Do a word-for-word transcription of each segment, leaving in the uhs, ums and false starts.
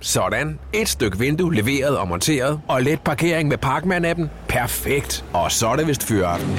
Sådan. Et stykke vindue leveret og monteret, og let parkering med Parkman-appen. Perfekt. Og så er det vist fyraften.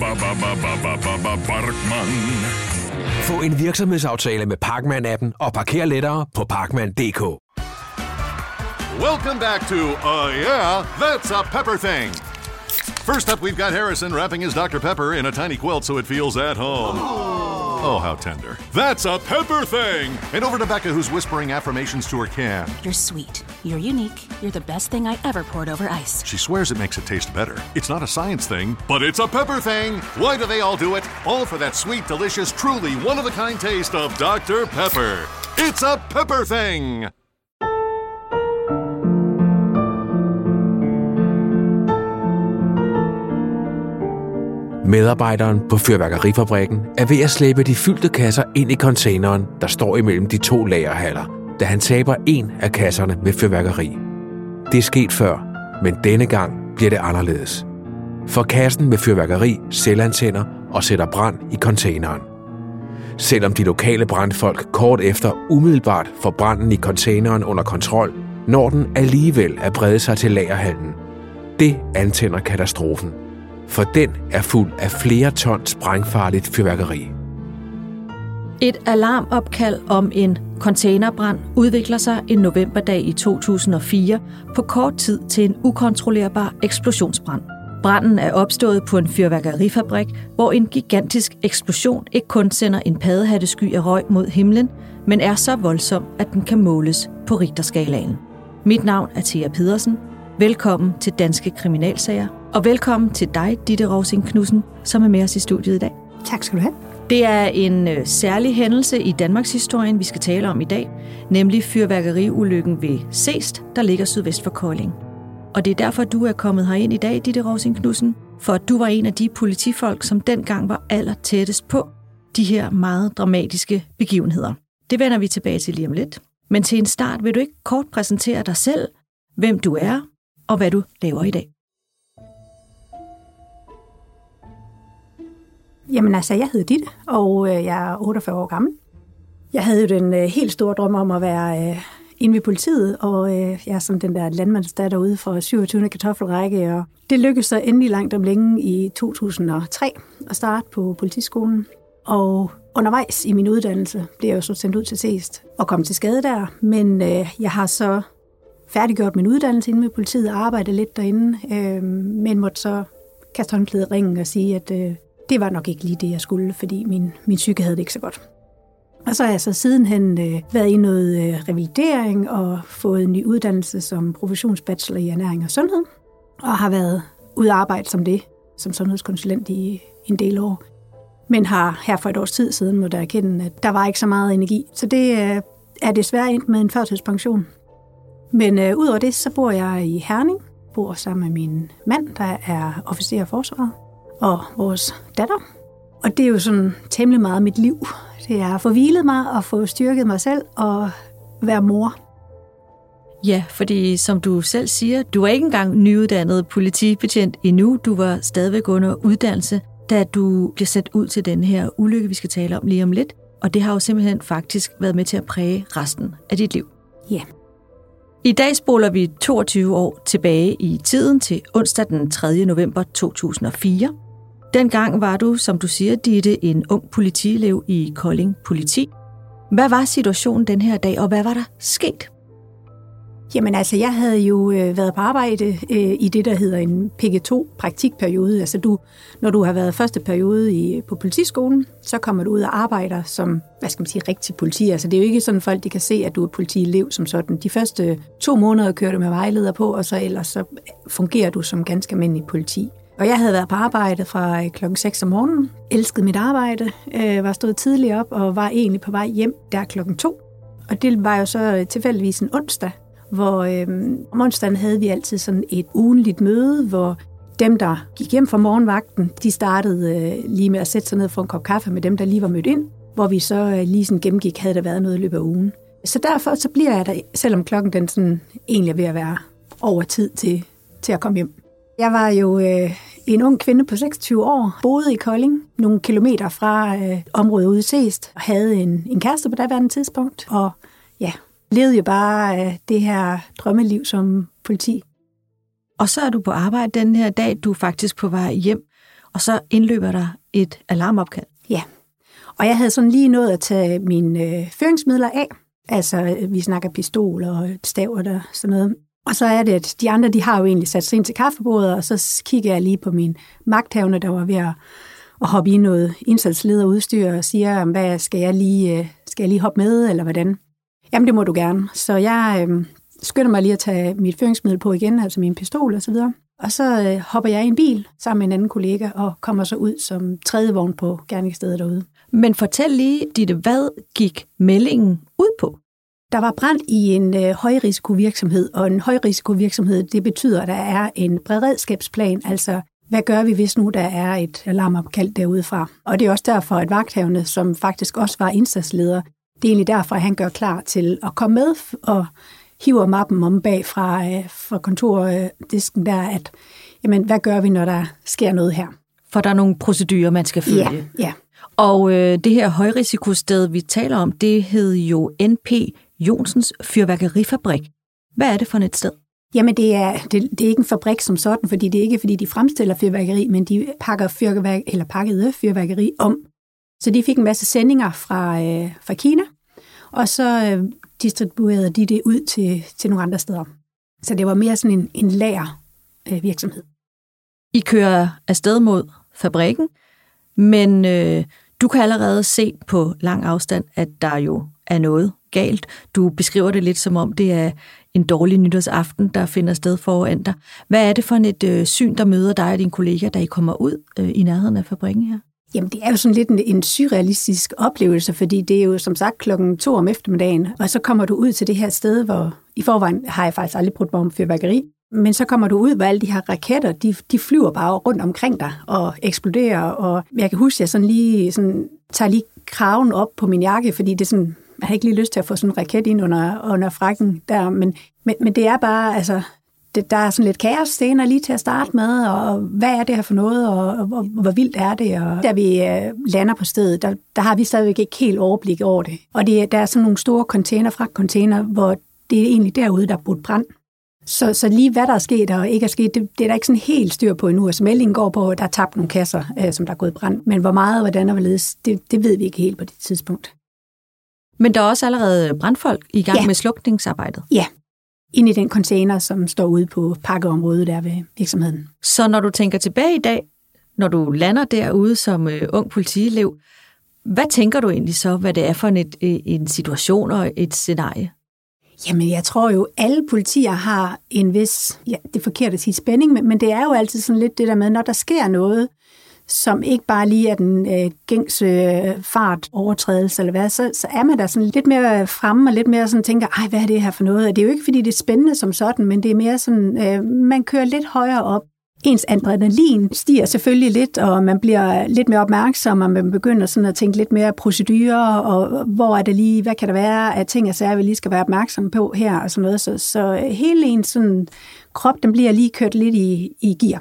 Få en virksomhedsaftale med Parkman-appen og parker lettere på parkman punktum d k. Welcome back to Uh Yeah, That's a Pepper Thing. First up, we've got Harrison wrapping his Doctor Pepper in a tiny quilt so it feels at home. Oh, how tender. That's a Pepper Thing! And over to Becca, who's whispering affirmations to her can. You're sweet. You're unique. You're the best thing I ever poured over ice. She swears it makes it taste better. It's not a science thing, but it's a Pepper Thing! Why do they all do it? All for that sweet, delicious, truly one-of-a-kind taste of Doctor Pepper. It's a Pepper Thing! Medarbejderen på fyrværkerifabrikken er ved at slæbe de fyldte kasser ind i containeren, der står imellem de to lagerhaller, da han taber en af kasserne ved fyrværkeri. Det er sket før, men denne gang bliver det anderledes. For kassen med fyrværkeri selvantænder og sætter brand i containeren. Selvom de lokale brandfolk kort efter umiddelbart får branden i containeren under kontrol, når den alligevel at brede sig til lagerhallen. Det antænder katastrofen. For den er fuld af flere ton sprængfarligt fyrværkeri. Et alarmopkald om en containerbrand udvikler sig en novemberdag i to tusind og fire på kort tid til en ukontrollerbar eksplosionsbrand. Branden er opstået på en fyrværkerifabrik, hvor en gigantisk eksplosion ikke kun sender en paddehattesky af røg mod himlen, men er så voldsom, at den kan måles på Richterskalaen. Mit navn er Thea Pedersen. Velkommen til Danske Kriminalsager, og velkommen til dig, Ditte Rovsing Knudsen, som er med os i studiet i dag. Tak skal du have. Det er en øh, særlig hændelse i Danmarks historien, vi skal tale om i dag, nemlig fyrværkeriulykken ved Seest, der ligger sydvest for Kolding. Og det er derfor, du er kommet herind i dag, Ditte Rovsing Knudsen, for at du var en af de politifolk, som dengang var aller tættest på de her meget dramatiske begivenheder. Det vender vi tilbage til lige om lidt. Men til en start vil du ikke kort præsentere dig selv, hvem du er, og hvad du laver i dag. Jamen altså, jeg hedder Ditte, og jeg er otteogfyrre år gammel. Jeg havde jo den øh, helt store drøm om at være øh, inde ved politiet, og øh, jeg er som den der landmandsdatter ude fra syvogtyvende kartoffelrække, og det lykkedes så endelig langt om længe i to tusind og tre at starte på politiskolen. Og undervejs i min uddannelse blev jeg jo så sendt ud til Seest og kom til skade der, men øh, jeg har så færdiggjort min uddannelse inde ved politiet og arbejdet lidt derinde, øh, men måtte så kaste håndklædet i ringen og sige, at øh, det var nok ikke lige det, jeg skulle, fordi min, min psyke havde det ikke så godt. Og så har jeg så sidenhen øh, været i noget øh, revalidering og fået en ny uddannelse som professionsbachelor i ernæring og sundhed, og har været ude at arbejde som det, som sundhedskonsulent i en del år. Men har her for et års tid siden måtte erkende, at der var ikke så meget energi. Så det øh, er desværre endt med en førtidspension. Men øh, udover det, så bor jeg i Herning, bor sammen med min mand, der er officer af forsvaret, og vores datter. Og det er jo sådan temmelig meget mit liv. Det er at få hvilet mig og få styrket mig selv og være mor. Ja, fordi som du selv siger, du er ikke engang nyuddannet politibetjent endnu. Du var stadigvæk under uddannelse, da du bliver sat ud til den her ulykke, vi skal tale om lige om lidt. Og det har jo simpelthen faktisk været med til at præge resten af dit liv. Ja. I dag spoler vi toogtyve år tilbage i tiden til onsdag den tredje november to tusind og fire. Dengang var du, som du siger, Ditte, en ung politielev i Kolding Politi. Hvad var situationen den her dag, og hvad var der sket? Jamen altså, jeg havde jo øh, været på arbejde øh, i det, der hedder en P G to praktikperiode. Altså, du, når du har været første periode i, på politiskolen, så kommer du ud og arbejder som, hvad skal man sige, rigtig politi. Altså, det er jo ikke sådan, folk de kan se, at du er politielev som sådan. De første to måneder kører du med vejleder på, og så ellers så fungerer du som ganske almindelig politi. Og jeg havde været på arbejde fra klokken seks om morgenen, elskede mit arbejde, øh, var stået tidligt op og var egentlig på vej hjem der klokken to. Og det var jo så tilfældigvis en onsdag, hvor øh, om onsdagen havde vi altid sådan et ugenligt møde, hvor dem, der gik hjem fra morgenvagten, de startede øh, lige med at sætte sig ned for en kop kaffe med dem, der lige var mødt ind, hvor vi så øh, lige sådan gennemgik, havde der været noget i løbet af ugen. Så derfor så bliver jeg der, selvom klokken den sådan egentlig er ved at være over tid til, til at komme hjem. Jeg var jo øh, en ung kvinde på seksogtyve år, boede i Kolding, nogle kilometer fra øh, området ude i Seest, og havde en, en kæreste på daværende tidspunkt, og ja, levede jo bare øh, det her drømmeliv som politi. Og så er du på arbejde den her dag, du er faktisk på vej hjem, og så indløber der et alarmopkald. Ja, og jeg havde sådan lige nået at tage mine øh, føringsmidler af. Altså, vi snakker pistol og stav og der, sådan noget. Og så er det, at de andre, de har jo egentlig sat sig ind til kaffebordet, og så kigger jeg lige på min magthavne, der var ved at, at hoppe i noget indsatslederudstyr og siger, hvad skal jeg lige, skal jeg lige hoppe med, eller hvordan? Jamen, det må du gerne. Så jeg øh, skynder mig lige at tage mit føringsmiddel på igen, altså min pistol og så videre. Og så øh, hopper jeg i en bil sammen med en anden kollega og kommer så ud som tredje vogn på gerningsstedet derude. Men fortæl lige, Ditte, hvad gik meldingen ud på? Der var brand i en øh, højrisikovirksomhed, og en højrisikovirksomhed, det betyder, at der er en beredskabsplan, altså hvad gør vi, hvis nu der er et alarmopkald derudefra? Og det er også derfor, at vagthavende, som faktisk også var indsatsleder, det er egentlig derfor, at han gør klar til at komme med og hiver mappen om bag fra, øh, fra kontordisken der, at jamen, hvad gør vi, når der sker noget her? For der er nogle procedurer, man skal følge. Ja, ja. Og øh, det her højrisikosted, vi taler om, det hed jo N P Jonsens Fyrværkerifabrik. Hvad er det for et sted? Jamen, det er, det, det er ikke en fabrik som sådan, fordi det er ikke, fordi de fremstiller fyrværkeri, men de pakker fyrværk, eller pakkede fyrværkeri om. Så de fik en masse sendinger fra, øh, fra Kina, og så øh, distribuerede de det ud til, til nogle andre steder. Så det var mere sådan en, en lagervirksomhed. I kører afsted mod fabrikken, men øh, du kan allerede se på lang afstand, at der jo er noget galt. Du beskriver det lidt som om, det er en dårlig nytårsaften, der finder sted foran dig. Hvad er det for et øh, syn, der møder dig og dine kolleger, da I kommer ud øh, i nærheden af fabrikken her? Jamen, det er jo sådan lidt en, en surrealistisk oplevelse, fordi det er jo som sagt klokken to om eftermiddagen, og så kommer du ud til det her sted, hvor i forvejen har jeg faktisk aldrig brugt mig om fyrværkeri, men så kommer du ud, hvor alle de her raketter, de, de flyver bare rundt omkring dig og eksploderer, og jeg kan huske, at jeg sådan lige sådan, tager lige kraven op på min jakke, fordi det er sådan, jeg har ikke lige lyst til at få sådan en raket ind under, under frakken der, men, men, men det er bare, altså, det, der er sådan lidt kaosscener lige til at starte med, og hvad er det her for noget, og, og, og hvor vildt er det, og da vi øh, lander på stedet, der, der har vi stadigvæk ikke helt overblik over det, og det, der er sådan nogle store container, fragtcontainer, hvor det er egentlig derude, der er brudt brand. Så, så lige hvad der er sket og ikke er sket, det, det er der ikke sådan helt styr på endnu. Altså meldingen går på, at der er tabt nogle kasser, øh, som der er gået brand. Men hvor meget og hvordan og hvorledes, det, det ved vi ikke helt på det tidspunkt. Men der er også allerede brandfolk i gang ja. med slukningsarbejdet? Ja, ind i den container, som står ude på pakkeområdet der ved virksomheden. Så når du tænker tilbage i dag, når du lander derude som øh, ung politielev, hvad tænker du egentlig så, hvad det er for en, et, en situation og et scenarie? Jamen, jeg tror jo, alle politier har en vis, ja, det er forkert at sige spænding, men, men det er jo altid sådan lidt det der med, når der sker noget, som ikke bare lige er den øh, gængse øh, fart overtrædelse eller hvad, så, så er man der sådan lidt mere fremme og lidt mere sådan tænker, ej, hvad er det her for noget? Og det er jo ikke, fordi det er spændende som sådan, men det er mere sådan, øh, man kører lidt højere op. Ens adrenalin stiger selvfølgelig lidt, og man bliver lidt mere opmærksom, og man begynder sådan at tænke lidt mere procedurer, og hvor er det lige, hvad kan der være af ting og sager, vi lige skal være opmærksom på her, og sådan noget. Så, så hele ens sådan, krop, den bliver lige kørt lidt i, i gear.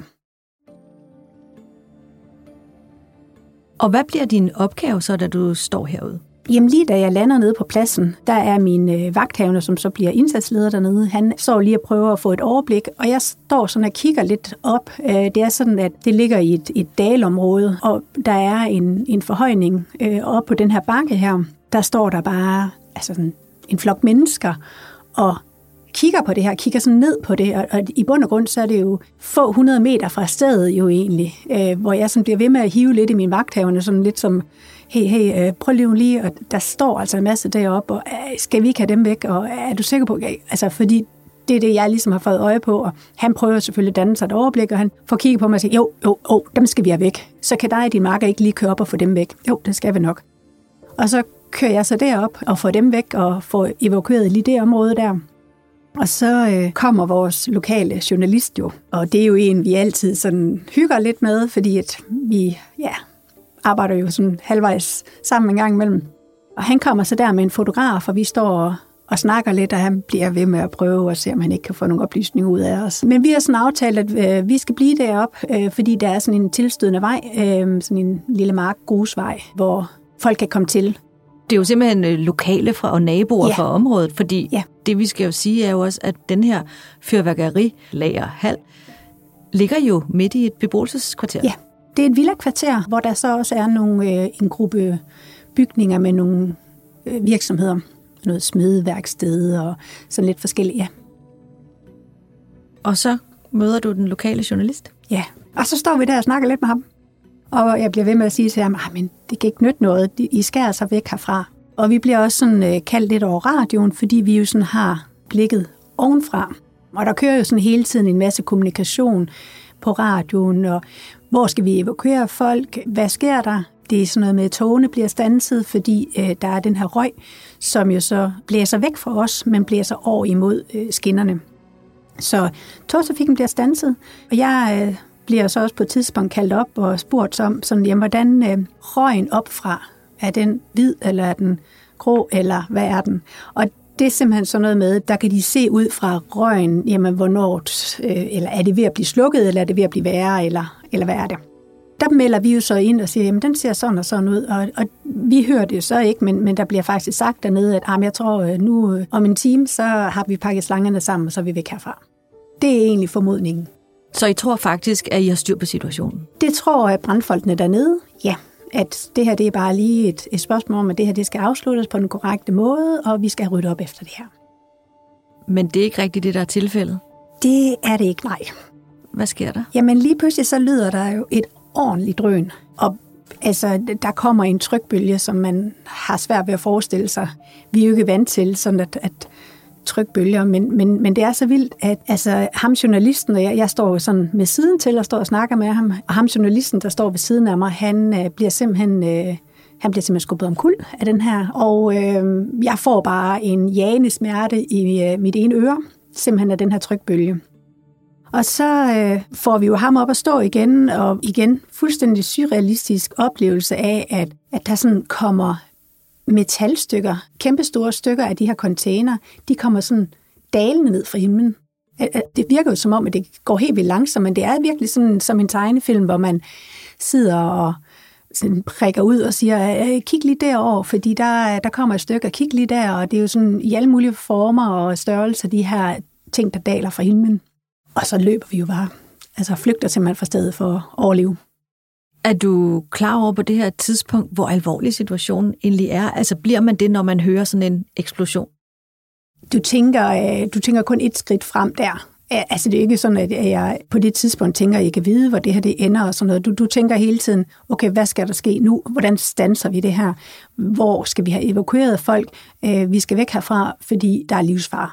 Og hvad bliver din opgave så, da du står herude? Jamen lige da jeg lander nede på pladsen, der er min øh, vagthavende, som så bliver indsatsleder dernede. Han står lige og prøver at få et overblik, og jeg står sådan og kigger lidt op. Øh, det er sådan, at det ligger i et, et dalområde, og der er en, en forhøjning øh, oppe på den her bakke her. Der står der bare altså sådan en flok mennesker og kigger på det her, kigger sådan ned på det, og, og i bund og grund så er det jo få hundrede meter fra stedet jo egentlig, øh, hvor jeg sådan bliver ved med at hive lidt i min vagthavende, sådan lidt som hey, hey, prøv lige lige, og der står altså en masse deroppe, og skal vi ikke have dem væk, og er du sikker på, altså fordi det er det, jeg ligesom har fået øje på, og han prøver selvfølgelig at danne sig et overblik, og han får kigget på mig og siger, jo, jo, jo, dem skal vi have væk, så kan dig og din marker ikke lige køre op og få dem væk, jo, det skal vi nok. Og så kører jeg så derop og får dem væk, og får evakueret lige det område der. Og så øh, kommer vores lokale journalist jo, og det er jo en, vi altid sådan hygger lidt med, fordi at vi, ja, arbejder jo sådan halvvejs sammen en gang imellem. Og han kommer så der med en fotograf, og vi står og, og snakker lidt, og han bliver ved med at prøve at se, om han ikke kan få nogle oplysninger ud af os. Men vi har sådan aftalt, at øh, vi skal blive deroppe, øh, fordi der er sådan en tilstødende vej, øh, sådan en lille mark grusvej, hvor folk kan komme til. Det er jo simpelthen lokale fra og naboer Ja. fra området, fordi Ja. det vi skal jo sige er jo også, at den her fyrværkerilagerhal ligger jo midt i et beboelseskvarter. Ja, det er et villakvarter, hvor der så også er nogle, øh, en gruppe bygninger med nogle øh, virksomheder. Noget smedeværksted og sådan lidt forskelligt, ja. Og så møder du den lokale journalist. Ja, og så står vi der og snakker lidt med ham. Og jeg bliver ved med at sige til ham, ah, men det kan ikke nytte noget, I skærer sig væk herfra. Og vi bliver også sådan øh, kaldt lidt over radioen, fordi vi jo sådan har blikket ovenfra. Og der kører jo sådan hele tiden en masse kommunikation på radioen, og hvor skal vi evakuere folk? Hvad sker der? Det er sådan noget med, at togene bliver standset, fordi øh, der er den her røg, som jo så blæser væk fra os, men blæser over imod øh, skinnerne. Så togtrafikken bliver standset, og jeg øh, bliver så også på et tidspunkt kaldt op og spurgt om, sådan, jamen, hvordan øh, røgen opfra, er den hvid, eller er den grå, eller hvad er den? Og det er simpelthen sådan noget med, der kan de se ud fra røgen, jamen hvornår, øh, eller er det ved at blive slukket, eller er det ved at blive værre, eller, eller hvad er det? Der melder vi jo så ind og siger, jamen den ser sådan og sådan ud, og, og vi hører det jo så ikke, men, men der bliver faktisk sagt dernede, at ah, jeg tror nu øh, om en time, så har vi pakket slangerne sammen, og så er vi væk herfra. Det er egentlig formodningen. Så I tror faktisk, at I har styr på situationen? Det tror jeg brandfolkene dernede, ja. At det her det er bare lige et, et spørgsmål om, at det her det skal afsluttes på den korrekte måde, og vi skal rydde op efter det her. Men det er ikke rigtigt det, der er tilfældet? Det er det ikke, nej. Hvad sker der? Jamen lige pludselig så lyder der jo et ordentligt drøn, og altså, der kommer en trykbølge, som man har svært ved at forestille sig. Vi er jo ikke vant til sådan at, at trykbølger, men, men, men det er så vildt, at altså, ham journalisten, og jeg, jeg står sådan med siden til og står og snakker med ham, og ham journalisten, der står ved siden af mig, han øh, bliver simpelthen... Øh, Han bliver simpelthen skubbet om kul af den her, og øh, jeg får bare en jagende smerte i øh, mit ene øre, simpelthen af den her trykbølge. Og så øh, får vi jo ham op at stå igen, og igen fuldstændig surrealistisk oplevelse af, at, at der sådan kommer metalstykker, kæmpestore stykker af de her container, de kommer sådan dalende ned fra himlen. Det virker jo som om, at det går helt vildt langsomt, men det er virkelig sådan som en tegnefilm, hvor man sidder og sådan prikker ud og siger, kig lige derover, fordi der, der kommer et stykke, kig lige der, og det er jo sådan i alle mulige former og størrelser, de her ting, der daler fra himlen. Og så løber vi jo bare, altså flygter simpelthen fra stedet for at overleve. Er du klar over på det her tidspunkt, hvor alvorlig situationen egentlig er? Altså bliver man det, når man hører sådan en eksplosion? Du tænker, du tænker kun et skridt frem der. Altså det er ikke sådan, at jeg på det tidspunkt tænker, at I kan vide, hvor det her det ender og sådan noget. Du, du tænker hele tiden, okay, hvad skal der ske nu? Hvordan standser vi det her? Hvor skal vi have evakueret folk? Vi skal væk herfra, fordi der er livsfare.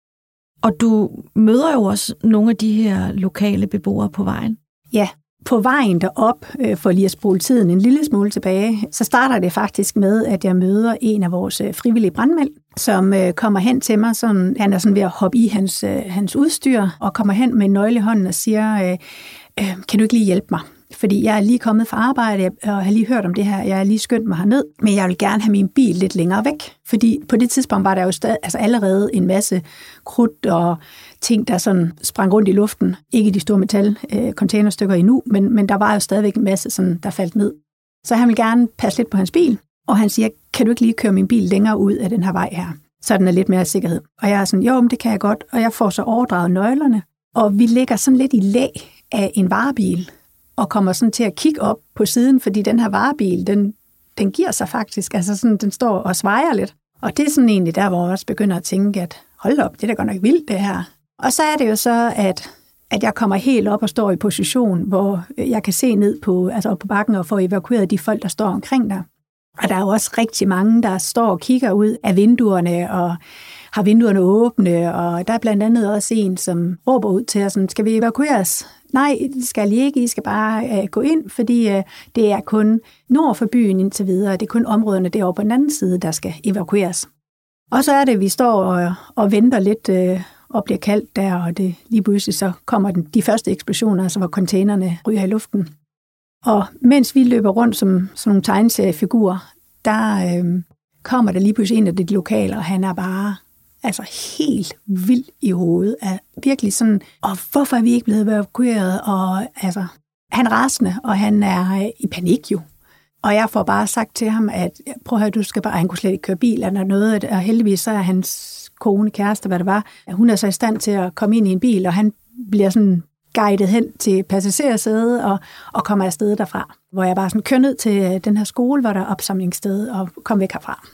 Og du møder jo også nogle af de her lokale beboere på vejen. Ja, på vejen derop, for lige at spole tiden en lille smule tilbage, så starter det faktisk med, at jeg møder en af vores frivillige brandmænd, som kommer hen til mig. Sådan, han er sådan ved at hoppe i hans, hans udstyr, og kommer hen med en nøgle i hånden og siger, kan du ikke lige hjælpe mig? Fordi jeg er lige kommet fra arbejde, og har lige hørt om det her, jeg er lige skyndt mig herned, men jeg vil gerne have min bil lidt længere væk. Fordi på det tidspunkt var der jo stadig, altså allerede en masse krudt og ting, der sådan sprang rundt i luften. Ikke de store metal-containerstykker endnu, men, men der var jo stadigvæk en masse, sådan, der faldt ned. Så han vil gerne passe lidt på hans bil, og han siger, kan du ikke lige køre min bil længere ud af den her vej her? Så den er lidt mere sikkerhed. Og jeg er sådan, jo, men det kan jeg godt, og jeg får så overdraget nøglerne, og vi ligger sådan lidt i lag af en varebil, og kommer sådan til at kigge op på siden, fordi den her varebil, den, den giver sig faktisk, altså sådan, den står og svejer lidt. Og det er sådan egentlig der, hvor jeg også begynder at tænke, at hold op, det er da godt nok vildt det her. Og så er det jo så, at, at jeg kommer helt op og står i position, hvor jeg kan se ned på, altså op på bakken og få evakueret de folk, der står omkring der. Og der er jo også rigtig mange, der står og kigger ud af vinduerne og har vinduerne åbne, og der er blandt andet også en, som råber ud til os, skal vi evakueres? Nej, det skal I ikke. I skal bare uh, gå ind, fordi uh, det er kun nord for byen indtil videre. Det er kun områderne derovre på den anden side, der skal evakueres. Og så er det, at vi står og, og venter lidt uh, og bliver kaldt der, og det, lige pludselig så kommer den, de første eksplosioner, altså hvor containerne ryger i luften. Og mens vi løber rundt som, som nogle tegneseriefigurer, der uh, kommer der lige pludselig en af de lokale, og han er bare altså helt vild i hovedet. Er virkelig sådan, og hvorfor er vi ikke blevet evakueret? Og altså, han er rasende, og han er i panik jo. Og jeg får bare sagt til ham, at prøv at høre, du skal bare, han kunne slet ikke køre bil eller noget, og heldigvis så er hans kone, kæreste, hvad det var, hun er så i stand til at komme ind i en bil, og han bliver sådan guidet hen til passagersædet og, og kommer afsted derfra, hvor jeg bare sådan kører ned til den her skole, hvor der er opsamlingssted, og kom væk herfra.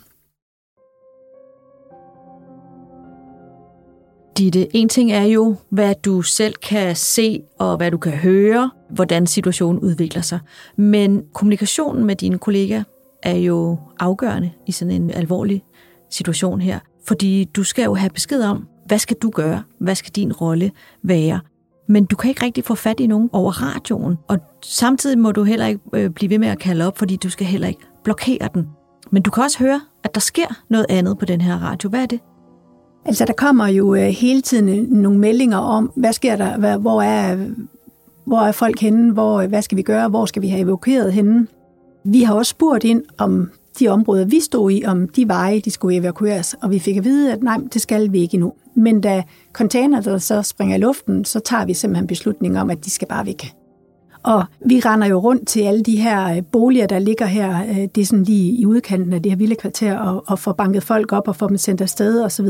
Ditte, en ting er jo, hvad du selv kan se, og hvad du kan høre, hvordan situationen udvikler sig. Men kommunikationen med dine kollegaer er jo afgørende i sådan en alvorlig situation her. Fordi du skal jo have besked om, hvad skal du gøre? Hvad skal din rolle være? Men du kan ikke rigtig få fat i nogen over radioen. Og samtidig må du heller ikke blive ved med at kalde op, fordi du skal heller ikke blokere den. Men du kan også høre, at der sker noget andet på den her radio. Hvad er det? Altså, der kommer jo hele tiden nogle meldinger om, hvad sker der, hvor er, hvor er folk henne, hvor, hvad skal vi gøre, hvor skal vi have evakueret henne. Vi har også spurgt ind om de områder, vi stod i, om de veje, de skulle evakueres, og vi fik at vide, at nej, det skal vi ikke endnu. Men da container, der så springer i luften, så tager vi simpelthen beslutning om, at de skal bare væk. Og vi render jo rundt til alle de her boliger, der ligger her, det er sådan lige i udkanten af det her villakvarter, og, og får banket folk op og får dem sendt afsted osv.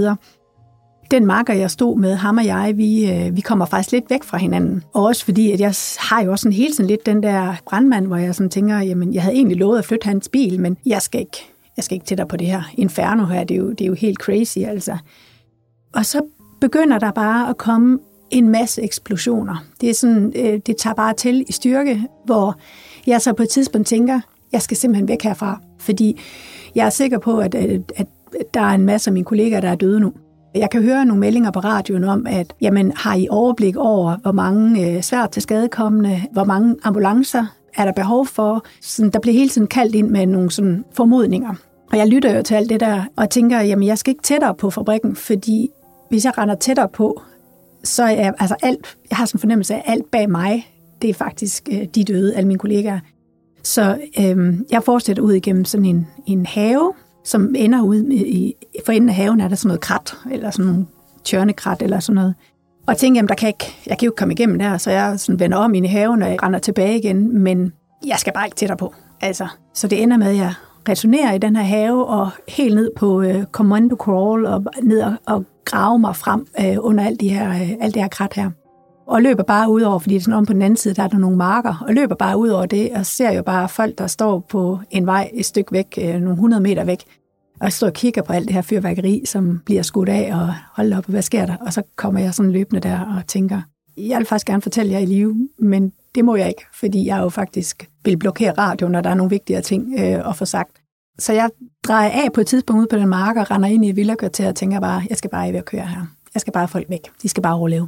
Den marker, jeg stod med, ham og jeg, vi, vi kommer faktisk lidt væk fra hinanden. Og også fordi, at jeg har jo også sådan hele tiden lidt den der brandmand, hvor jeg sådan tænker, jamen, jeg havde egentlig lovet at flytte hans bil, men jeg skal ikke, jeg skal ikke tættere på det her inferno her. Det er jo, det er jo helt crazy, altså. Og så begynder der bare at komme en masse eksplosioner. Det er sådan, det tager bare til i styrke, hvor jeg så på et tidspunkt tænker, jeg skal simpelthen væk herfra, fordi jeg er sikker på, at, at, at der er en masse af mine kollegaer, der er døde nu. Jeg kan høre nogle meldinger på radioen om, at jamen, har I overblik over, hvor mange øh, svært til skadekommende, hvor mange ambulancer er der behov for. Sådan, der bliver hele tiden kaldt ind med nogle sådan, formodninger. Og jeg lytter jo til alt det der, og tænker, jamen jeg skal ikke tættere på fabrikken, fordi hvis jeg render tættere på, så er altså alt, jeg har sådan en fornemmelse af, alt bag mig, det er faktisk øh, de døde, alle mine kollegaer. Så øh, jeg fortsætter ud igennem sådan en, en have, som ender ud i, for enden af haven er der sådan noget krat, eller sådan nogle tjørnekrat, eller sådan noget. Og tænker, jamen, der kan ikke, jeg kan jo ikke komme igennem der, så jeg sådan vender om ind i haven, og jeg render tilbage igen, men jeg skal bare ikke tættere på. Altså, så det ender med, at jeg returnerer i den her have, og helt ned på uh, commando crawl, og ned og, og grave mig frem uh, under alt, de her, uh, alt det her krat her. Og løber bare ud over, fordi det er sådan om på den anden side, der er der nogle marker, og løber bare ud over det, og ser jo bare folk, der står på en vej et stykke væk, nogle hundrede meter væk, og jeg står og kigger på alt det her fyrværkeri, som bliver skudt af, og hold op, hvad sker der? Og så kommer jeg sådan løbende der og tænker, jeg vil faktisk gerne fortælle jer i live, men det må jeg ikke, fordi jeg jo faktisk vil blokere radioen, når der er nogle vigtigere ting øh, at få sagt. Så jeg drejer af på et tidspunkt ud på den mark, og render ind i et villakvarter og tænker bare, jeg skal bare ikke køre her. Jeg skal bare have folk væk. De skal bare overleve.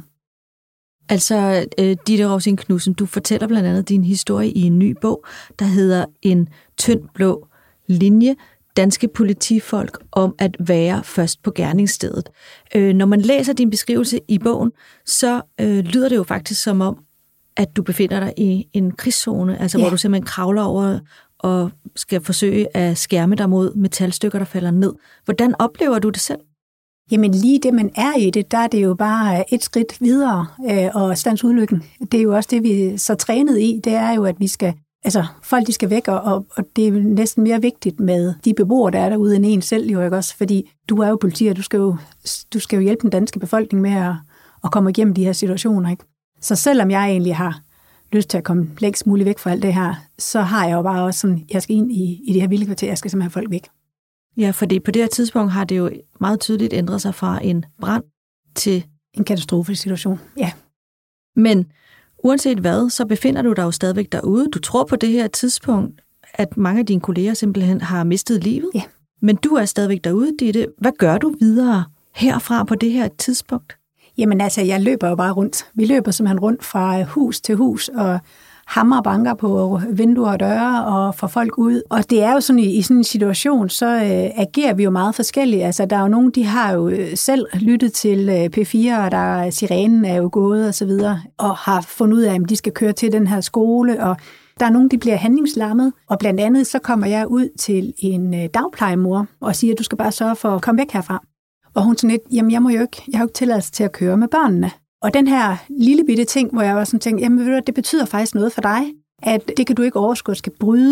Altså, Ditte Rovsing Knudsen, du fortæller blandt andet din historie i en ny bog, der hedder En tynd blå linje, danske politifolk om at være først på gerningsstedet. Øh, når man læser din beskrivelse i bogen, så øh, lyder det jo faktisk som om, at du befinder dig i en krigszone, altså ja. Hvor du simpelthen kravler over og skal forsøge at skærme dig mod metalstykker, der falder ned. Hvordan oplever du det selv? Jamen lige det, man er i det, der er det jo bare et skridt videre øh, og stands ulykken. Det er jo også det, vi er så trænet i, det er jo, at vi skal, altså folk de skal væk, og, og det er næsten mere vigtigt med de beboere, der er derude, end en selv, jo ikke også? Fordi du er jo politi, og du skal jo, du skal jo hjælpe den danske befolkning med at, at komme igennem de her situationer, ikke? Så selvom jeg egentlig har lyst til at komme længst muligt væk fra alt det her, så har jeg jo bare også sådan, jeg skal ind i, i det her villakvarter, jeg skal simpelthen have folk væk. Ja, fordi på det her tidspunkt har det jo meget tydeligt ændret sig fra en brand til en katastrofesituation, ja. Men uanset hvad, så befinder du dig jo stadigvæk derude. Du tror på det her tidspunkt, at mange af dine kolleger simpelthen har mistet livet. Ja. Men du er stadigvæk derude, Ditte. Hvad gør du videre herfra på det her tidspunkt? Jamen altså, jeg løber jo bare rundt. Vi løber simpelthen rundt fra hus til hus, og hammer og banker på vinduer og døre og får folk ud. Og det er jo sådan, i, i sådan en situation, så øh, agerer vi jo meget forskelligt. Altså, der er jo nogen, de har jo selv lyttet til øh, P fire, og der sirenen er jo gået og så videre, og har fundet ud af, at de skal køre til den her skole, og der er nogen, de bliver handlingslammet. Og blandt andet, så kommer jeg ud til en øh, dagplejemor og siger, at du skal bare sørge for at komme væk herfra. Og hun sådan lidt, jamen jeg må jo ikke, jeg har jo ikke tilladelse til at køre med børnene. Og den her lille bitte ting, hvor jeg var sådan tænkt, jamen ved du, det betyder faktisk noget for dig, at det kan du ikke overskue, skal bryde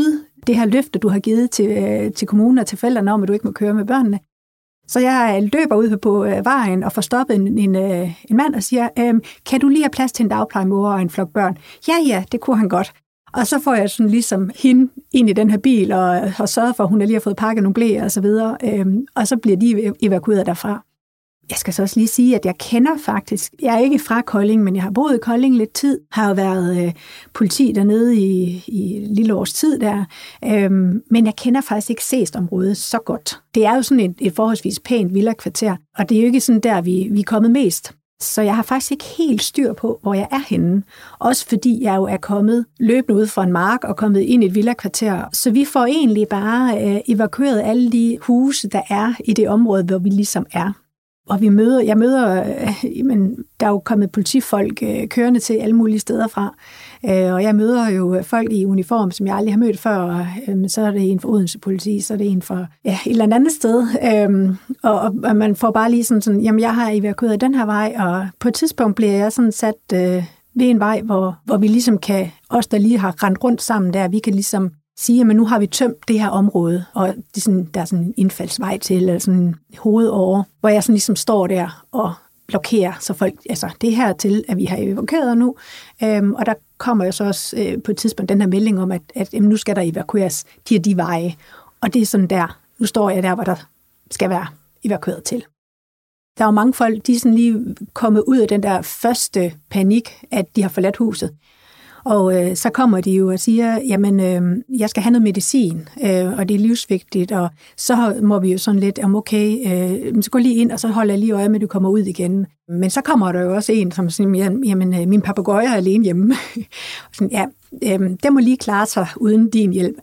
det her løfte, du har givet til, øh, til kommunen og til forældrene om, at du ikke må køre med børnene. Så jeg løber ud på øh, vejen og får stoppet en, en, øh, en mand og siger, øh, kan du lige have plads til en dagplejemor og en flok børn? Ja, ja, det kunne han godt. Og så får jeg sådan ligesom hende ind i den her bil og, og sørget for, at hun lige har fået pakket nogle blæer og så videre. Øh, og så bliver de evakueret derfra. Jeg skal så også lige sige, at jeg kender faktisk, jeg er ikke fra Kolding, men jeg har boet i Kolding lidt tid, har jo været øh, politi dernede i, i et lille års tid der, øhm, men jeg kender faktisk ikke Seest-området så godt. Det er jo sådan et, et forholdsvis pænt villakvarter, og det er jo ikke sådan der, vi, vi er kommet mest. Så jeg har faktisk ikke helt styr på, hvor jeg er henne. Også fordi jeg jo er kommet løbende ud fra en mark og kommet ind i et villakvarter. Så vi får egentlig bare øh, evakueret alle de huse, der er i det område, hvor vi ligesom er. Og vi møder, jeg møder, øh, men der er jo kommet politifolk øh, kørende til alle mulige steder fra, øh, og jeg møder jo folk i uniform, som jeg aldrig har mødt før, og, øh, så er det en fra Odense Politi, så er det en fra ja, et eller andet sted, øh, og, og man får bare lige sådan, sådan, jamen jeg har evakueret den her vej, og på et tidspunkt bliver jeg sådan sat øh, ved en vej, hvor, hvor vi ligesom kan, os der lige har rendt rundt sammen der, vi kan ligesom sige, at nu har vi tømt det her område, og det er sådan, der er sådan en indfaldsvej til, eller sådan en hovedåre, hvor jeg sådan ligesom står der og blokerer, så folk, altså det er her til, at vi har evakueret nu, øhm, og der kommer jo så også øh, på et tidspunkt den her melding om, at, at jamen, nu skal der evakueres de og de veje, og det er sådan der, nu står jeg der, hvor der skal være evakueret til. Der er jo mange folk, de er sådan lige kommet ud af den der første panik, at de har forladt huset. Og øh, så kommer de jo og siger, jamen, øh, jeg skal have noget medicin, øh, og det er livsvigtigt, og så må vi jo sådan lidt, om okay, øh, så gå lige ind, og så holder jeg lige øje med, at du kommer ud igen. Men så kommer der jo også en, som siger, jamen, øh, min papegøje er alene hjemme. sådan, ja, øh, den må lige klare sig uden din hjælp.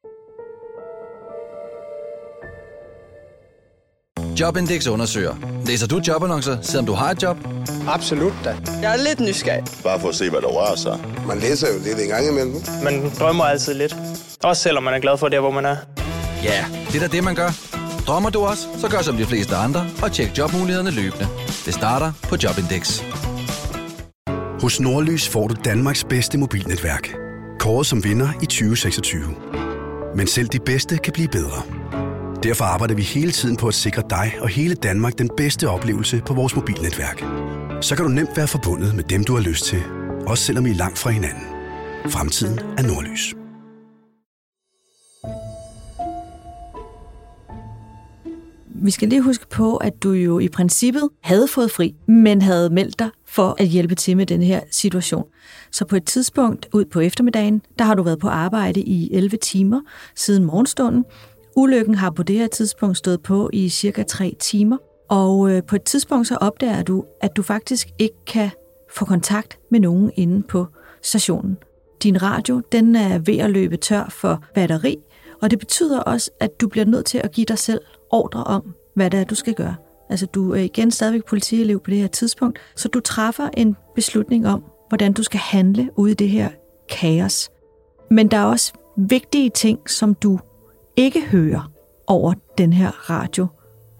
Jobindex undersøger. Læser du jobannoncer, selvom du har et job? Absolut da. Jeg er lidt nysgerrig. Bare for at se, hvad der rører sig. Man læser jo lidt en gang imellem. Man drømmer altid lidt. Også selvom man er glad for det, hvor man er. Ja, det er da det, man gør. Drømmer du også, så gør som de fleste andre og tjek jobmulighederne løbende. Det starter på Jobindex. Hos Nordlys får du Danmarks bedste mobilnetværk. Kåret som vinder i tyve seksogtyve. Men selv de bedste kan blive bedre. Derfor arbejder vi hele tiden på at sikre dig og hele Danmark den bedste oplevelse på vores mobilnetværk. Så kan du nemt være forbundet med dem, du har lyst til, også selvom I er langt fra hinanden. Fremtiden er Nordlys. Vi skal lige huske på, at du jo i princippet havde fået fri, men havde meldt dig for at hjælpe til med den her situation. Så på et tidspunkt ud på eftermiddagen, der har du været på arbejde i elleve timer siden morgenstunden. Ulykken har på det her tidspunkt stået på i cirka tre timer, og på et tidspunkt så opdager du, at du faktisk ikke kan få kontakt med nogen inde på stationen. Din radio, den er ved at løbe tør for batteri, og det betyder også, at du bliver nødt til at give dig selv ordre om, hvad det er, du skal gøre. Altså, du er igen stadigvæk politielev på det her tidspunkt, så du træffer en beslutning om, hvordan du skal handle ude i det her kaos. Men der er også vigtige ting, som du ikke hører over den her radio.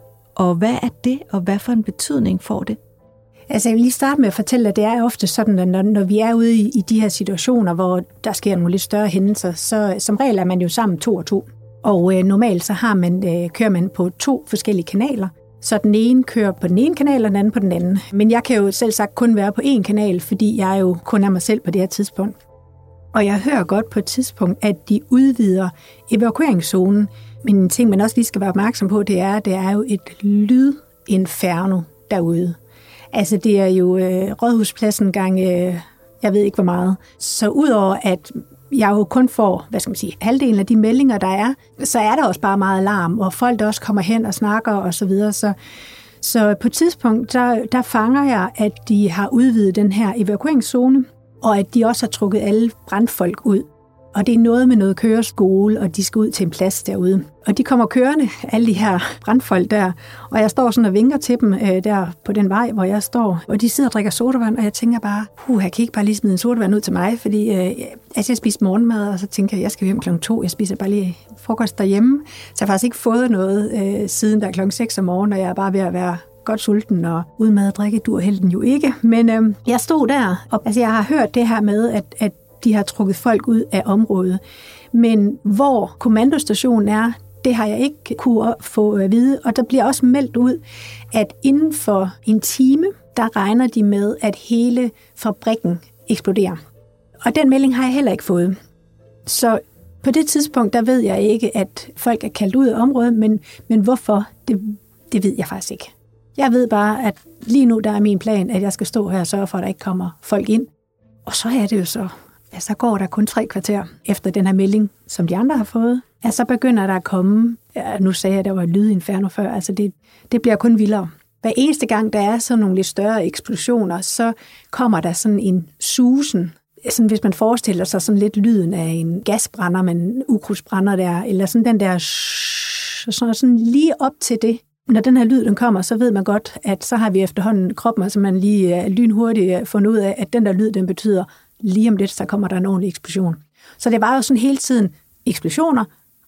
Og hvad er det, og hvad for en betydning får det? Altså, jeg vil lige starte med at fortælle, at det er ofte sådan, at når, når vi er ude i, i de her situationer, hvor der sker nogle lidt større hændelser, så som regel er man jo sammen to og to. Og øh, normalt så har man, øh, kører man på to forskellige kanaler. Så den ene kører på den ene kanal, og den anden på den anden. Men jeg kan jo selv sagt kun være på én kanal, fordi jeg jo kun er mig selv på det her tidspunkt. Og jeg hører godt på et tidspunkt, at de udvider evakueringszonen. Men en ting, man også lige skal være opmærksom på, det er, at det er jo et lydinferno derude. Altså, det er jo øh, Rådhuspladsen gang, øh, jeg ved ikke hvor meget. Så udover at jeg jo kun får, hvad skal man sige, halvdelen af de meldinger, der er, så er der også bare meget alarm, og folk der også kommer hen og snakker og så videre. Så, så på et tidspunkt, der, der fanger jeg, at de har udvidet den her evakueringszone, og at de også har trukket alle brandfolk ud. Og det er noget med noget køreskole, og de skal ud til en plads derude. Og de kommer kørende, alle de her brandfolk der, og jeg står sådan og vinker til dem øh, der på den vej, hvor jeg står. Og de sidder og drikker sodavand, og jeg tænker bare, huh, jeg kan ikke bare lige smide en sodavand ud til mig, fordi øh, altså jeg spiser morgenmad, og så tænker jeg, jeg skal hjem klokken to, jeg spiser bare lige frokost derhjemme. Så jeg har faktisk ikke fået noget øh, siden der klokken seks om morgenen, og jeg er bare ved at være godt sulten, og uden mad og drikke dur helten jo ikke. Men øh, jeg stod der, og altså, jeg har hørt det her med, at, at de har trukket folk ud af området. Men hvor kommandostationen er, det har jeg ikke kunne få at vide, og der bliver også meldt ud, at inden for en time, der regner de med, at hele fabrikken eksploderer. Og den melding har jeg heller ikke fået. Så på det tidspunkt, der ved jeg ikke, at folk er kaldt ud af området, men, men hvorfor, det, det ved jeg faktisk ikke. Jeg ved bare, at lige nu der er min plan, at jeg skal stå her og sørge for, at der ikke kommer folk ind. Og så er det jo så, ja, så går der kun tre kvarter efter den her melding, som de andre har fået. Ja, så begynder der at komme, ja, nu sagde jeg, at der var lydinferno før, altså det, det bliver kun vildere. Hver eneste gang, der er sådan nogle lidt større eksplosioner, så kommer der sådan en susen. Sådan, hvis man forestiller sig sådan lidt lyden af en gasbrænder, men ukrudtsbrænder der, eller sådan den der sådan, sådan lige op til det. Når den her lyd den kommer, så ved man godt, at så har vi efterhånden kroppen, altså man lige lynhurtigt fundet ud af, at den der lyd, den betyder lige om lidt, så kommer der en ordentlig eksplosion. Så det var jo sådan hele tiden eksplosioner,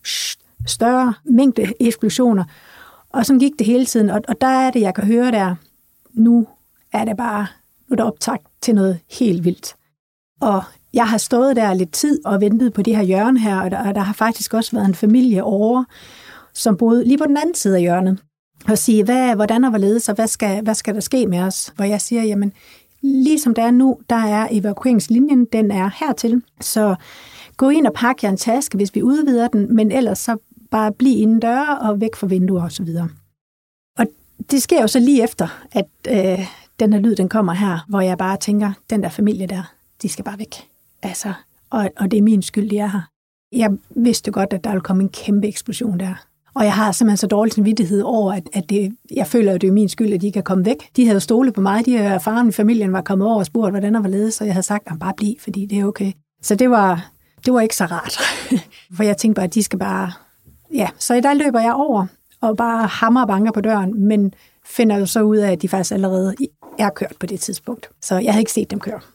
større mængde eksplosioner, og sådan gik det hele tiden, og, og der er det, jeg kan høre der, nu er det bare, nu er der optakt til noget helt vildt. Og jeg har stået der lidt tid og ventet på det her hjørne her, og der, og der har faktisk også været en familie over, som boede lige på den anden side af hjørnet, og sige, hvad, hvordan og hvorledes, og hvad skal, hvad skal der ske med os? Hvor jeg siger, jamen, ligesom der er nu, der er evakueringslinjen, den er hertil, så gå ind og pakke jer en taske, hvis vi udvider den, men ellers så bare bliv inden døre og væk fra vinduer og så videre. Og det sker jo så lige efter, at øh, den her lyd, den kommer her, hvor jeg bare tænker, den der familie der, de skal bare væk. Altså, og, og det er min skyld, de er her. Jeg vidste godt, at der ville komme en kæmpe eksplosion der. Og jeg har simpelthen så dårlig samvittighed over, at, at det, jeg føler, at det er min skyld, at de kan komme væk. De havde stolet på mig, de her faren i familien var kommet over og spurgt, hvordan der var ledet, så jeg havde sagt, bare bliv, fordi det er okay. Så det var, det var ikke så rart. For jeg tænkte bare, at de skal bare... Ja, så der løber jeg over og bare hammer og banker på døren, men finder jo så ud af, at de faktisk allerede er kørt på det tidspunkt. Så jeg havde ikke set dem køre.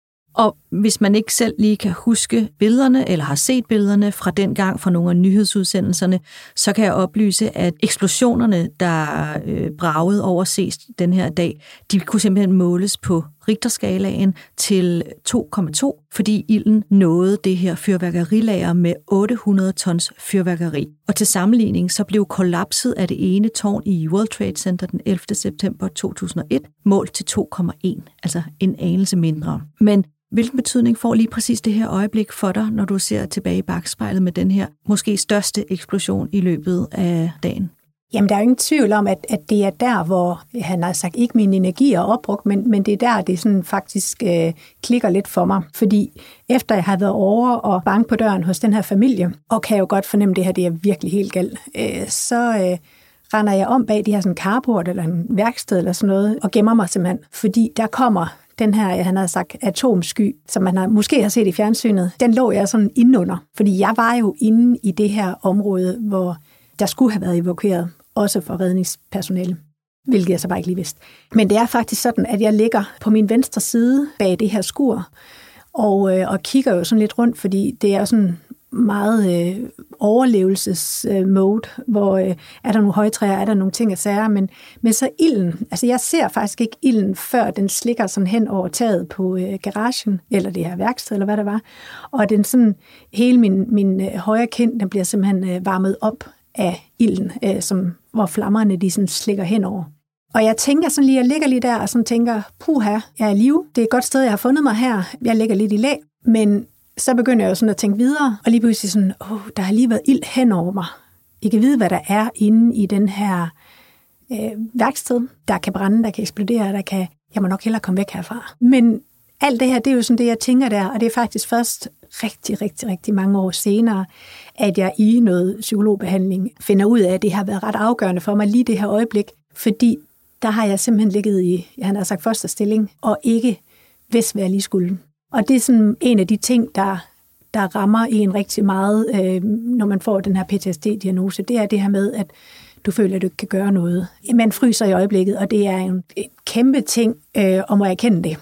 Og hvis man ikke selv lige kan huske billederne, eller har set billederne fra den gang fra nogle af nyhedsudsendelserne, så kan jeg oplyse, at eksplosionerne, der øh, bragede overses den her dag, de kunne simpelthen måles på Richterskalaen til to komma to, fordi ilden nåede det her fyrværkerilager med otte hundrede tons fyrværkeri. Og til sammenligning så blev kollapset af det ene tårn i World Trade Center den ellevte september to tusind og et målt til to komma en, altså en anelse mindre. Men hvilken betydning får lige præcis det her øjeblik for dig, når du ser tilbage i bagspejlet med den her måske største eksplosion i løbet af dagen? Jamen, der er jo ingen tvivl om, at, at det er der, hvor han har sagt, ikke min energi er opbrugt, men, men det er der, det sådan faktisk øh, klikker lidt for mig. Fordi efter jeg har været over og banket på døren hos den her familie, og kan jo godt fornemme, at det her det er virkelig helt galt, øh, så øh, render jeg om bag de her sådan carport eller en værksted eller sådan noget, og gemmer mig simpelthen. Fordi der kommer den her, han har sagt, atomsky, som man har, måske har set i fjernsynet, den lå jeg sådan indenunder. Fordi jeg var jo inde i det her område, hvor der skulle have været evakueret, også for redningspersonale, hvilket jeg så bare ikke lige vidste. Men det er faktisk sådan, at jeg ligger på min venstre side bag det her skur, og, øh, og kigger jo sådan lidt rundt, fordi det er sådan meget øh, overlevelsesmode, øh, hvor øh, er der nogle højtræer, er der nogle ting at sager, men, men så ilden, altså jeg ser faktisk ikke ilden, før den slikker sådan hen over taget på øh, garagen, eller det her værksted, eller hvad det var, og den sådan, hele min, min øh, højre kind, den bliver simpelthen øh, varmet op af ilden, øh, som, hvor flammerne de sådan slikker henover. Og jeg tænker sådan lige, jeg ligger lige der og sådan tænker, puha, jeg er i live, det er et godt sted, jeg har fundet mig her, jeg ligger lidt i læ, men så begynder jeg jo sådan at tænke videre, og lige pludselig sådan, åh, der har lige været ild henover mig. Jeg kan vide, hvad der er inde i den her øh, værksted, der kan brænde, der kan eksplodere, der kan, jeg må nok hellere komme væk herfra. Men alt det her, det er jo sådan det, jeg tænker der, og det er faktisk først rigtig, rigtig, rigtig mange år senere, at jeg i noget psykologbehandling finder ud af, at det har været ret afgørende for mig lige det her øjeblik, fordi der har jeg simpelthen ligget i, han har sagt, første stilling, og ikke vidst, hvad jeg lige skulle. Og det er sådan en af de ting, der, der rammer en rigtig meget, øh, når man får den her P T S D-diagnose, det er det her med, at du føler, at du ikke kan gøre noget. Man fryser i øjeblikket, og det er en, en kæmpe ting, øh, og må jeg erkende det,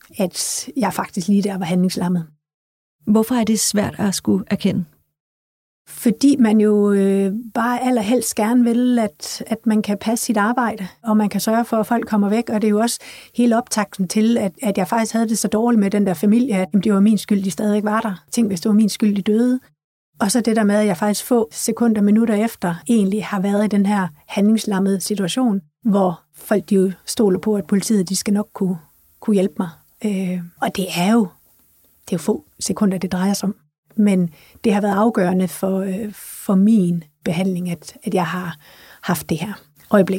at jeg faktisk lige der var handlingslammet. Hvorfor er det svært at skulle erkende? Fordi man jo øh, bare allerhelst gerne vil, at, at man kan passe sit arbejde, og man kan sørge for, at folk kommer væk. Og det er jo også hele optakten til, at, at jeg faktisk havde det så dårligt med den der familie, at jamen, det var min skyld, de stadigvæk var der. Tænk, hvis det var min skyld, de døde. Og så det der med, at jeg faktisk få sekunder, minutter efter, egentlig har været i den her handlingslammede situation, hvor folk de jo stoler på, at politiet de skal nok kunne, kunne hjælpe mig. Øh, og det er jo det er jo få sekunder, det drejer sig om. Men det har været afgørende for, øh, for min behandling, at, at jeg har haft det her øjeblik.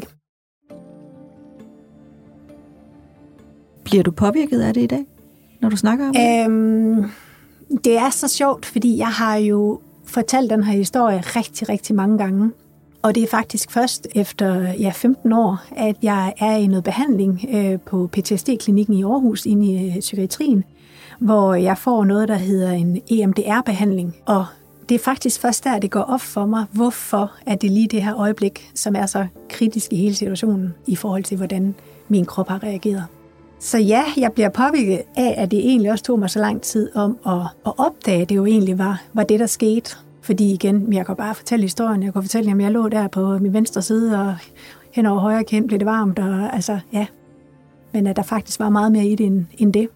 Bliver du påvirket af det i dag, når du snakker om det? Øhm, det er så sjovt, fordi jeg har jo fortalt den her historie rigtig, rigtig mange gange. Og det er faktisk først efter ja, femten år, at jeg er i noget behandling øh, på P T S D-klinikken i Aarhus, inde i øh, psykiatrien, hvor jeg får noget, der hedder en E M D R-behandling. Og det er faktisk først der, det går op for mig, hvorfor er det lige det her øjeblik, som er så kritisk i hele situationen, i forhold til, hvordan min krop har reageret. Så ja, jeg bliver påvirket af, at det egentlig også tog mig så lang tid om at, at opdage, at det jo egentlig var, var det, der skete. Fordi igen, jeg kan bare fortælle historien. Jeg kan fortælle, at jeg lå der på min venstre side, og hen over højre kind blev det varmt. Og, altså, ja. Men at der faktisk var meget mere i det end, end det.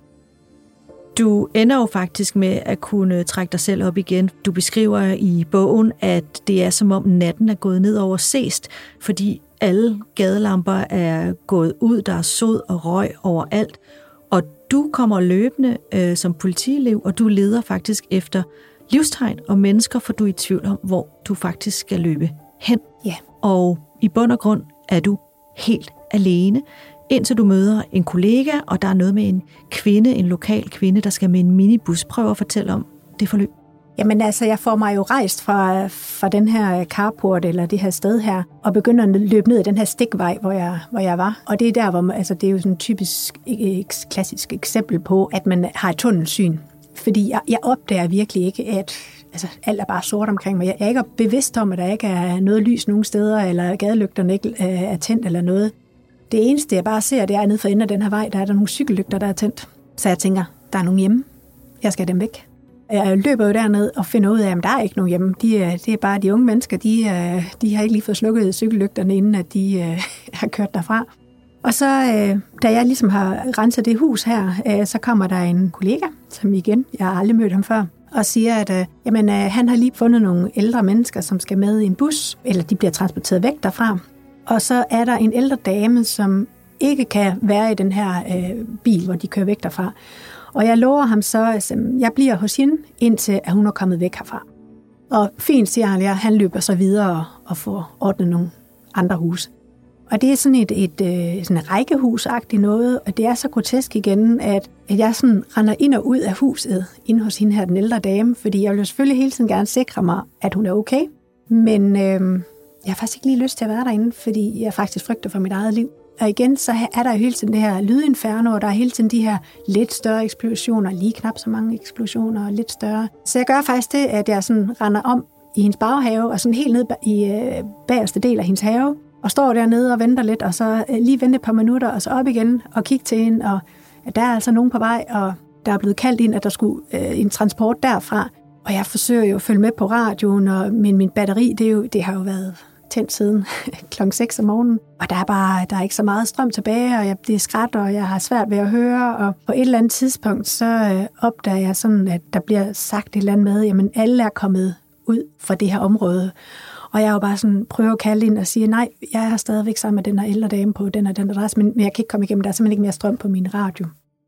Du ender jo faktisk med at kunne trække dig selv op igen. Du beskriver i bogen, at det er som om natten er gået ned over sest, fordi alle gadelamper er gået ud, der er sod og røg overalt. Og du kommer løbende øh, som politielev, og du leder faktisk efter livstegn og mennesker, for du er i tvivl om, hvor du faktisk skal løbe hen. Ja. Og i bund og grund er du helt alene, indtil du møder en kollega, og der er noget med en kvinde, en lokal kvinde, der skal med en minibus. Prøv at fortælle om det forløb. Jamen altså, jeg får mig jo rejst fra, fra den her carport, eller det her sted her, og begynder at løbe ned ad den her stikvej, hvor jeg, hvor jeg var. Og det er der, hvor man, altså, det er jo sådan et typisk klassisk eksempel på, at man har et tunnelsyn. Fordi jeg, jeg opdager virkelig ikke, at altså, alt er bare sort omkring mig. Jeg er ikke bevidst om, at der ikke er noget lys nogen steder, eller gadelygterne ikke er tændt eller noget. Det eneste, jeg bare ser, det er nede for enden af den her vej, der er der nogle cykellygter, der er tændt. Så jeg tænker, der er nogen hjemme. Jeg skal have dem væk. Jeg løber jo derned og finder ud af, at der er ikke nogen hjemme. De er, det er bare de unge mennesker, de, de har ikke lige fået slukket cykellygterne, inden at de uh, har kørt derfra. Og så, uh, da jeg ligesom har renset det hus her, uh, så kommer der en kollega, som igen, jeg har aldrig mødt ham før, og siger, at uh, jamen, uh, han har lige fundet nogle ældre mennesker, som skal med i en bus, eller de bliver transporteret væk derfra. Og så er der en ældre dame, som ikke kan være i den her uh, bil, hvor de kører væk derfra. Og jeg lover ham så, at jeg bliver hos hende, indtil at hun er kommet væk herfra. Og fint, siger han, at han løber så videre og får ordnet nogle andre hus. Og det er sådan et, et, et sådan et rækkehusagtigt noget, og det er så grotesk igen, at, at jeg sådan render ind og ud af huset, inde hos hende her, den ældre dame, fordi jeg vil jo selvfølgelig hele tiden gerne sikre mig, at hun er okay. Men øh, jeg har faktisk ikke lige lyst til at være derinde, fordi jeg faktisk frygter for mit eget liv. Og igen, så er der jo hele tiden det her lydinferno, og der er hele tiden de her lidt større eksplosioner, lige knap så mange eksplosioner, og lidt større. Så jeg gør faktisk det, at jeg sådan render om i hendes baghave, og sådan helt ned i øh, bagerste del af hendes have, og står dernede og venter lidt, og så øh, lige vente et par minutter, og så op igen og kigge til hende, og at der er altså nogen på vej, og der er blevet kaldt ind, at der skulle øh, en transport derfra. Og jeg forsøger jo at følge med på radioen, og min, min batteri, det, er jo, det har jo været tændt siden klokken seks om morgenen. Og der er bare der er ikke så meget strøm tilbage, og jeg, det er skrat, og jeg har svært ved at høre. Og på et eller andet tidspunkt, så øh, opdager jeg sådan, at der bliver sagt et eller andet med, jamen alle er kommet ud fra det her område. Og jeg er jo bare sådan, prøver at kalde ind og sige, nej, jeg er stadigvæk sammen med den her ældre dame på den og den adresse, men jeg kan ikke komme igennem, der er simpelthen ikke mere strøm på min radio.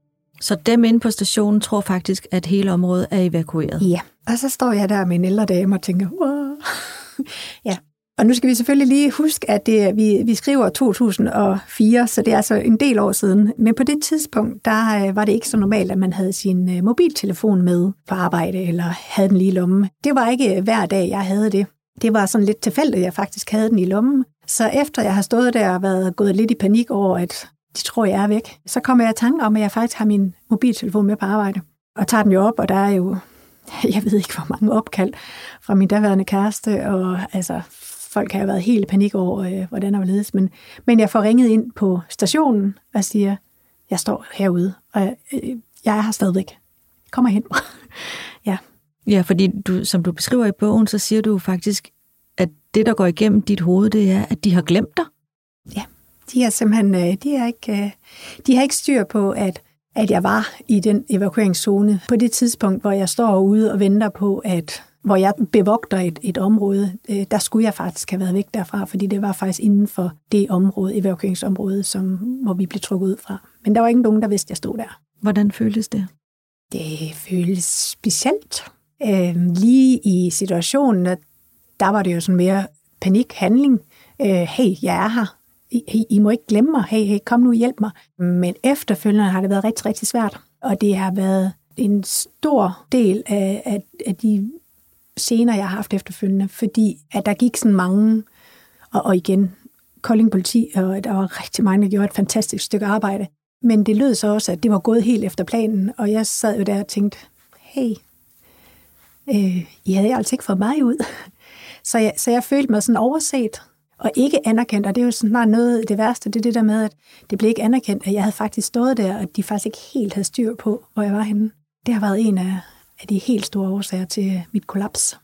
Så dem inde på stationen tror faktisk, at hele området er evakueret? Ja, og så står jeg der med en ældre dame og tænker, wow. Ja. Og nu skal vi selvfølgelig lige huske, at det, vi, vi skriver to tusind og fire, så det er altså en del år siden. Men på det tidspunkt, der var det ikke så normalt, at man havde sin mobiltelefon med på arbejde, eller havde den lige i lommen. Det var ikke hver dag, jeg havde det. Det var sådan lidt tilfældigt, at jeg faktisk havde den i lommen. Så efter jeg har stået der og været gået lidt i panik over, at de tror, jeg er væk, så kommer jeg i tanke om, at jeg faktisk har min mobiltelefon med på arbejde. Og tager den jo op, og der er jo, jeg ved ikke, hvor mange opkald fra min daværende kæreste, og altså, folk har været helt i panik over, øh, hvordan der var ledes. Men, men jeg får ringet ind på stationen og siger, jeg står herude, og øh, jeg er her stadigvæk. Kommer hen. Ja. Ja, fordi du, som du beskriver i bogen, så siger du faktisk, at det, der går igennem dit hoved, det er, at de har glemt dig. Ja, de har simpelthen de har ikke, de har ikke styr på, at, at jeg var i den evakueringszone på det tidspunkt, hvor jeg står ude og venter på, at hvor jeg bevogter et, et område, der skulle jeg faktisk have været væk derfra, fordi det var faktisk inden for det område, evakueringsområde, som, hvor vi blev trukket ud fra. Men der var ikke nogen, der vidste, at jeg stod der. Hvordan føltes det? Det føles specielt. Øh, lige i situationen, der var det jo sådan mere panikhandling. Øh, hey, jeg er her. I, I må ikke glemme mig. Hey, hey, kom nu og hjælp mig. Men efterfølgende har det været rigtig, rigtig svært. Og det har været en stor del af, af, af de scener, jeg har haft efterfølgende, fordi at der gik sådan mange, og, og igen, Kolding politi, og der var rigtig mange, der gjorde et fantastisk stykke arbejde. Men det lød så også, at det var gået helt efter planen, og jeg sad jo der og tænkte, hey, øh, I havde altså ikke fået mig ud. Så jeg, så jeg følte mig sådan overset, og ikke anerkendt, og det er jo sådan noget af det værste, det er det der med, at det blev ikke anerkendt, at jeg havde faktisk stået der, og de faktisk ikke helt havde styr på, hvor jeg var henne. Det har været en af, af de helt store årsager til mit kollaps.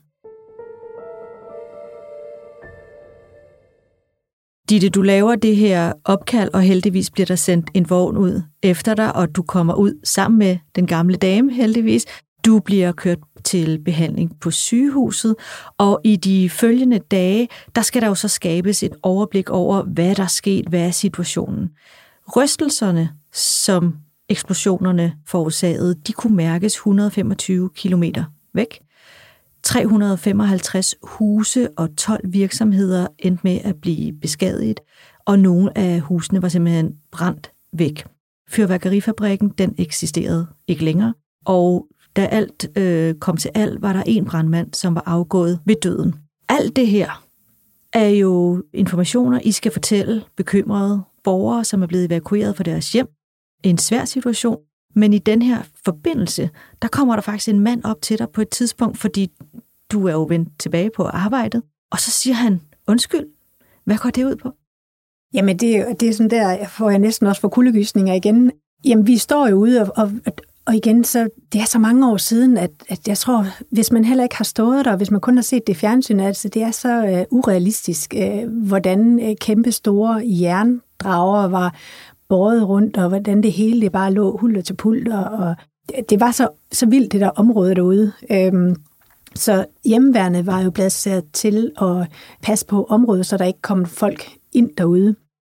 Ditte, du laver det her opkald, og heldigvis bliver der sendt en vogn ud efter dig, og du kommer ud sammen med den gamle dame, heldigvis. Du bliver kørt til behandling på sygehuset, og i de følgende dage, der skal der jo så skabes et overblik over, hvad der er sket, hvad er situationen. Rystelserne, som eksplosionerne forårsagede, de kunne mærkes et hundrede og femogtyve kilometer væk. tre hundrede og femoghalvtreds huse og tolv virksomheder endte med at blive beskadiget, og nogle af husene var simpelthen brændt væk. Fyrværkerifabrikken, den eksisterede ikke længere, og da alt øh, kom til alt, var der en brandmand, som var afgået ved døden. Alt det her er jo informationer, I skal fortælle bekymrede borgere, som er blevet evakueret fra deres hjem. En svær situation, men i den her forbindelse, der kommer der faktisk en mand op til dig på et tidspunkt, fordi du er jo vendt tilbage på arbejdet, og så siger han, undskyld, hvad går det ud på? Jamen, det, det er sådan der, får jeg næsten også for kuldegysninger igen. Jamen, vi står jo ude, og, og, og igen, så det er så mange år siden, at, at jeg tror, hvis man heller ikke har stået der, hvis man kun har set det fjernsyn, altså, det er så uh, urealistisk, uh, hvordan uh, kæmpe store jerndrager var båret rundt, og hvordan det hele det bare lå hulter til pulter, og det var så, så vildt, det der område derude. Øhm, så hjemmeværnet var jo placeret til at passe på området, så der ikke kom folk ind derude.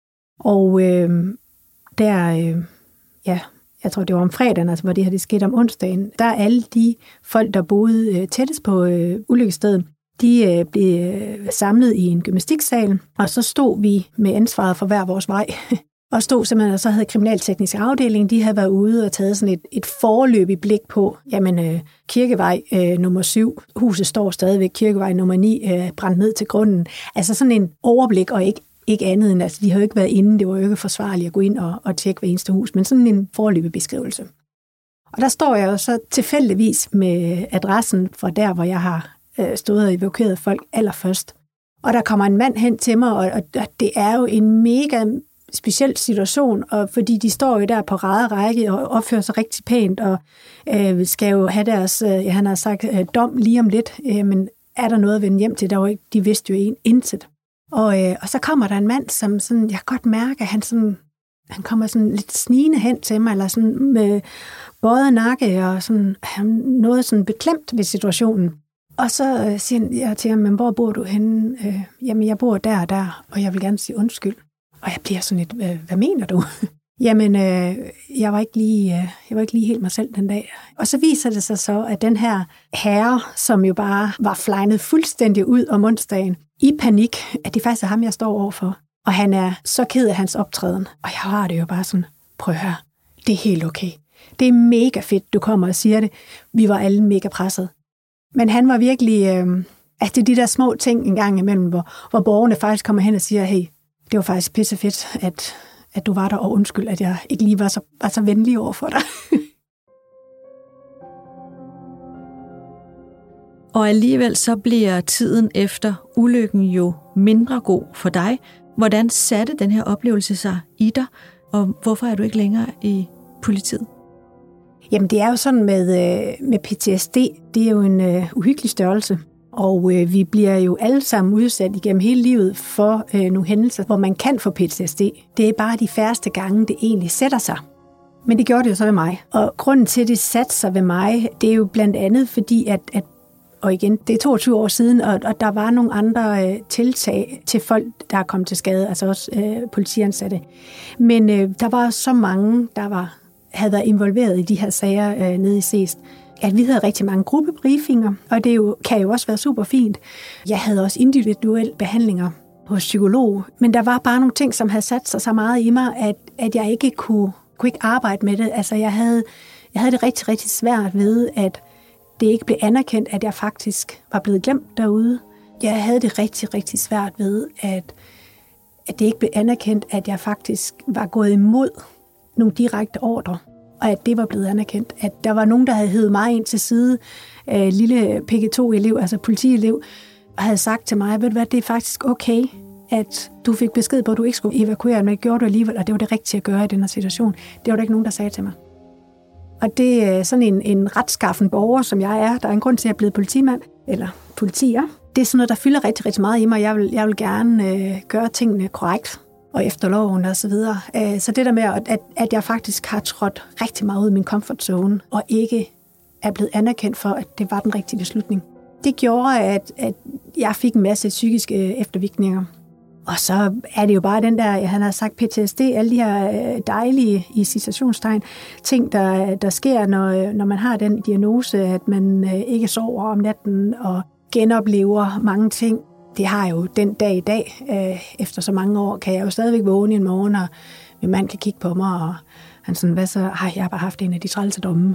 Og øhm, der, øh, ja, jeg tror det var om fredagen, altså hvor det her det skete om onsdagen, der er alle de folk, der boede øh, tættest på øh, ulykkesstedet, de øh, blev øh, samlet i en gymnastiksal, og så stod vi med ansvaret for hver vores vej. Og stod simpelthen, og så havde kriminalteknisk afdeling, de havde været ude og taget sådan et, et foreløbigt blik på, jamen øh, Kirkevej øh, nummer syv, huset står stadigvæk, Kirkevej nummer ni, øh, brændt ned til grunden. Altså sådan en overblik, og ikke, ikke andet end, altså de havde jo ikke været inde, det var jo ikke forsvarligt at gå ind og, og tjekke hver eneste hus, men sådan en foreløbig beskrivelse. Og der står jeg jo så tilfældigvis med adressen fra der, hvor jeg har øh, stået og evakueret folk allerførst. Og der kommer en mand hen til mig, og, og det er jo en mega speciel situation, og fordi de står jo der på rad og række og opfører sig rigtig pænt, og øh, skal jo have deres, øh, ja, han har sagt, øh, dom lige om lidt, øh, men er der noget at vende hjem til? Der var ikke, de vidste jo en, intet. Og, øh, og så kommer der en mand, som sådan, jeg kan godt mærke, at han, sådan, han kommer sådan lidt snigende hen til mig, eller sådan med bøjet nakke, og sådan, noget sådan beklemt ved situationen. Og så øh, siger jeg til ham, men hvor bor du henne? Øh, jamen, jeg bor der og der, og jeg vil gerne sige undskyld. Og jeg bliver sådan lidt, hvad mener du? Jamen, øh, jeg, var ikke lige, øh, jeg var ikke lige helt mig selv den dag. Og så viser det sig så, at den her herre, som jo bare var flegnet fuldstændig ud om onsdagen, i panik, at det faktisk er ham, jeg står overfor. Og han er så ked af hans optræden. Og jeg har det jo bare sådan, prøv at høre, det er helt okay. Det er mega fedt, du kommer og siger det. Vi var alle mega presset. Men han var virkelig, øh, at det er de der små ting en gang imellem, hvor, hvor borgerne faktisk kommer hen og siger, hey, det var faktisk pissefedt, at, at du var der, og undskyld, at jeg ikke lige var så, var så venlig over for dig. Og alligevel så bliver tiden efter ulykken jo mindre god for dig. Hvordan satte den her oplevelse sig i dig, og hvorfor er du ikke længere i politiet? Jamen, det er jo sådan med, med P T S D. Det er jo en uh, uhyggelig størrelse. Og uh, vi bliver jo alle sammen udsat igennem hele livet for uh, nogle hændelser, hvor man kan få P T S D. Det er bare de færreste gange, det egentlig sætter sig. Men det gjorde det jo så ved mig. Og grunden til, at det satte sig ved mig, det er jo blandt andet fordi, at, at og igen, det er toogtyve år siden, og, og der var nogle andre øh, tiltag til folk, der er kommet til skade, altså også øh, politiansatte. Men øh, der var så mange, der var, havde været involveret i de her sager øh, nede i Seest, at vi havde rigtig mange gruppebriefinger, og det jo, kan jo også være super fint. Jeg havde også individuelle behandlinger hos psykolog, men der var bare nogle ting, som havde sat sig så meget i mig, at, at jeg ikke kunne, kunne ikke arbejde med det. Altså, jeg havde, jeg havde det rigtig, rigtig svært ved, at det ikke blev anerkendt, at jeg faktisk var blevet glemt derude. Jeg havde det rigtig, rigtig svært ved, at, at det ikke blev anerkendt, at jeg faktisk var gået imod nogle direkte ordre, og at det var blevet anerkendt. At der var nogen, der havde hævet mig ind til side, øh, lille P G to elev, altså politielev, og havde sagt til mig, ved du hvad, det er faktisk okay, at du fik besked på, at du ikke skulle evakuere, men det gjorde du alligevel, og det var det rigtige at gøre i den her situation. Det var der ikke nogen, der sagde til mig. Og det er sådan en, en retskaffen borger, som jeg er. Der er en grund til, at jeg er blevet politimand, eller politier. Det er sådan noget, der fylder rigtig, rigtig meget i mig. Jeg vil, jeg vil gerne øh, gøre tingene korrekt og efter loven og så videre. Øh, så det der med, at, at jeg faktisk har trådt rigtig meget ud af min comfort zone, og ikke er blevet anerkendt for, at det var den rigtige beslutning. Det gjorde, at, at jeg fik en masse psykiske eftervirkninger. Og så er det jo bare den der, han har sagt P T S D, alle de her dejlige, i citationstegn, ting, der, der sker, når, når man har den diagnose, at man ikke sover om natten og genoplever mange ting. Det har jo den dag i dag. Efter så mange år kan jeg jo stadigvæk vågne en morgen, og min mand kan kigge på mig, og han sådan, hvad så? Ej, jeg har bare haft en af de trælsedomme.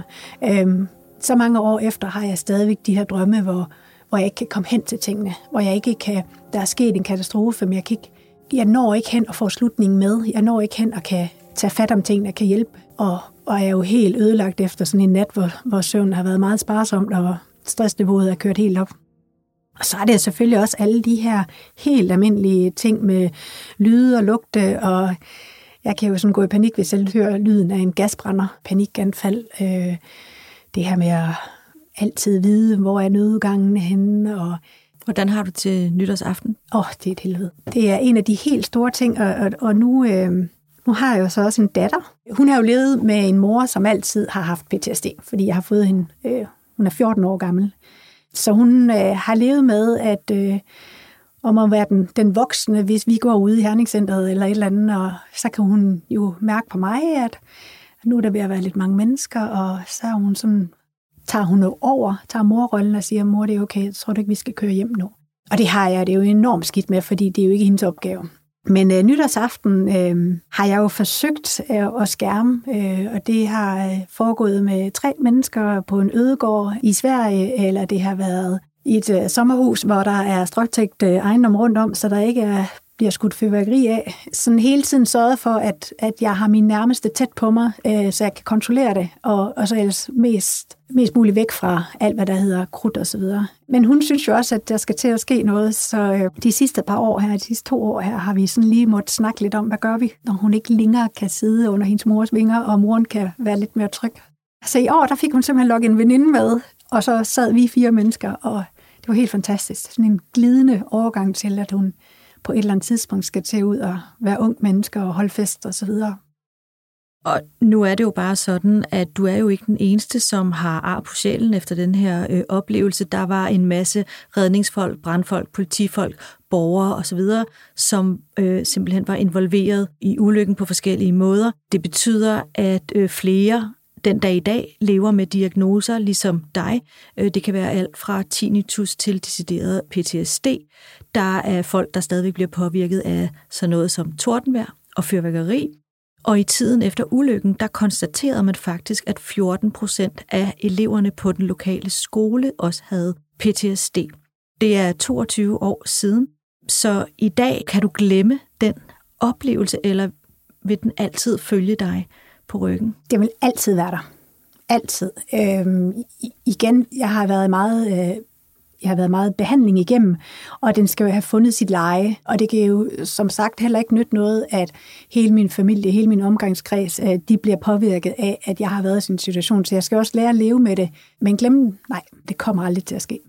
Så mange år efter har jeg stadigvæk de her drømme, hvor hvor jeg ikke kan komme hen til tingene, hvor jeg ikke kan, der er sket en katastrofe, men jeg, kan ikke, jeg når ikke hen og få slutningen med. Jeg når ikke hen og kan tage fat om tingene og kan hjælpe. Og, og jeg er jo helt ødelagt efter sådan en nat, hvor, hvor søvnen har været meget sparsomt, og stressniveauet er kørt helt op. Og så er det selvfølgelig også alle de her helt almindelige ting med lyde og lugte, og jeg kan jo sådan gå i panik, hvis jeg hører lyden af en gasbrænder, panikanfald. Øh, det her med at altid vide, hvor er nødudgangen henne. Og hvordan har du til nytårsaften? Åh, oh, det er et helvede. Det er en af de helt store ting, og, og, og nu, øh, nu har jeg jo så også en datter. Hun har jo levet med en mor, som altid har haft P T S D, fordi jeg har fået hende, øh, hun er fjorten år gammel. Så hun øh, har levet med, at øh, om at være den, den voksne, hvis vi går ud i Herningscenteret eller et eller andet, og så kan hun jo mærke på mig, at nu er der ved at være lidt mange mennesker, og så er hun sådan, tager hun jo over, tager morrollen og siger, mor, det er okay, jeg tror du ikke, vi skal køre hjem nu. Og det har jeg, det er jo enormt skidt med, fordi det er jo ikke hendes opgave. Men øh, nytårsaften øh, har jeg jo forsøgt øh, at skærme, øh, og det har øh, foregået med tre mennesker på en ødegård i Sverige, eller det har været i et øh, sommerhus, hvor der er stråtægt øh, ejendom rundt om, så der ikke er, bliver skudt fyrværkeri af. Sådan hele tiden sørget for, at, at jeg har min nærmeste tæt på mig, øh, så jeg kan kontrollere det, og, og så ellers mest, mest muligt væk fra alt, hvad der hedder krudt og så videre. Men hun synes jo også, at der skal til at ske noget, så øh, de sidste par år her, de sidste to år her, har vi sådan lige måttet snakke lidt om, hvad gør vi, når hun ikke længere kan sidde under hendes mors vinger, og moren kan være lidt mere tryg. Så i år, der fik hun simpelthen lukket en veninde med, og så sad vi fire mennesker, og det var helt fantastisk. Sådan en glidende overgang til, at hun på et eller andet tidspunkt skal til ud og være ung menneske og holde fest og så videre. Og nu er det jo bare sådan, at du er jo ikke den eneste, som har ar på sjælen efter den her øh, oplevelse. Der var en masse redningsfolk, brandfolk, politifolk, borgere osv., som øh, simpelthen var involveret i ulykken på forskellige måder. Det betyder, at øh, flere den dag i dag lever med diagnoser ligesom dig. Det kan være alt fra tinnitus til decideret P T S D. Der er folk, der stadigvæk bliver påvirket af sådan noget som tordenvejr og fyrværkeri. Og i tiden efter ulykken, der konstaterede man faktisk, at fjorten procent af eleverne på den lokale skole også havde P T S D. Det er toogtyve år siden. Så i dag kan du glemme den oplevelse, eller vil den altid følge dig på ryggen? Det vil altid være der. Altid. Øhm, igen, jeg har været meget øh, jeg har været meget behandling igennem, og den skal jo have fundet sit leje. Og det kan jo som sagt heller ikke nytte noget, at hele min familie, hele min omgangskreds, de bliver påvirket af, at jeg har været i sådan en situation. Så jeg skal også lære at leve med det. Men glem, nej, det kommer aldrig til at ske.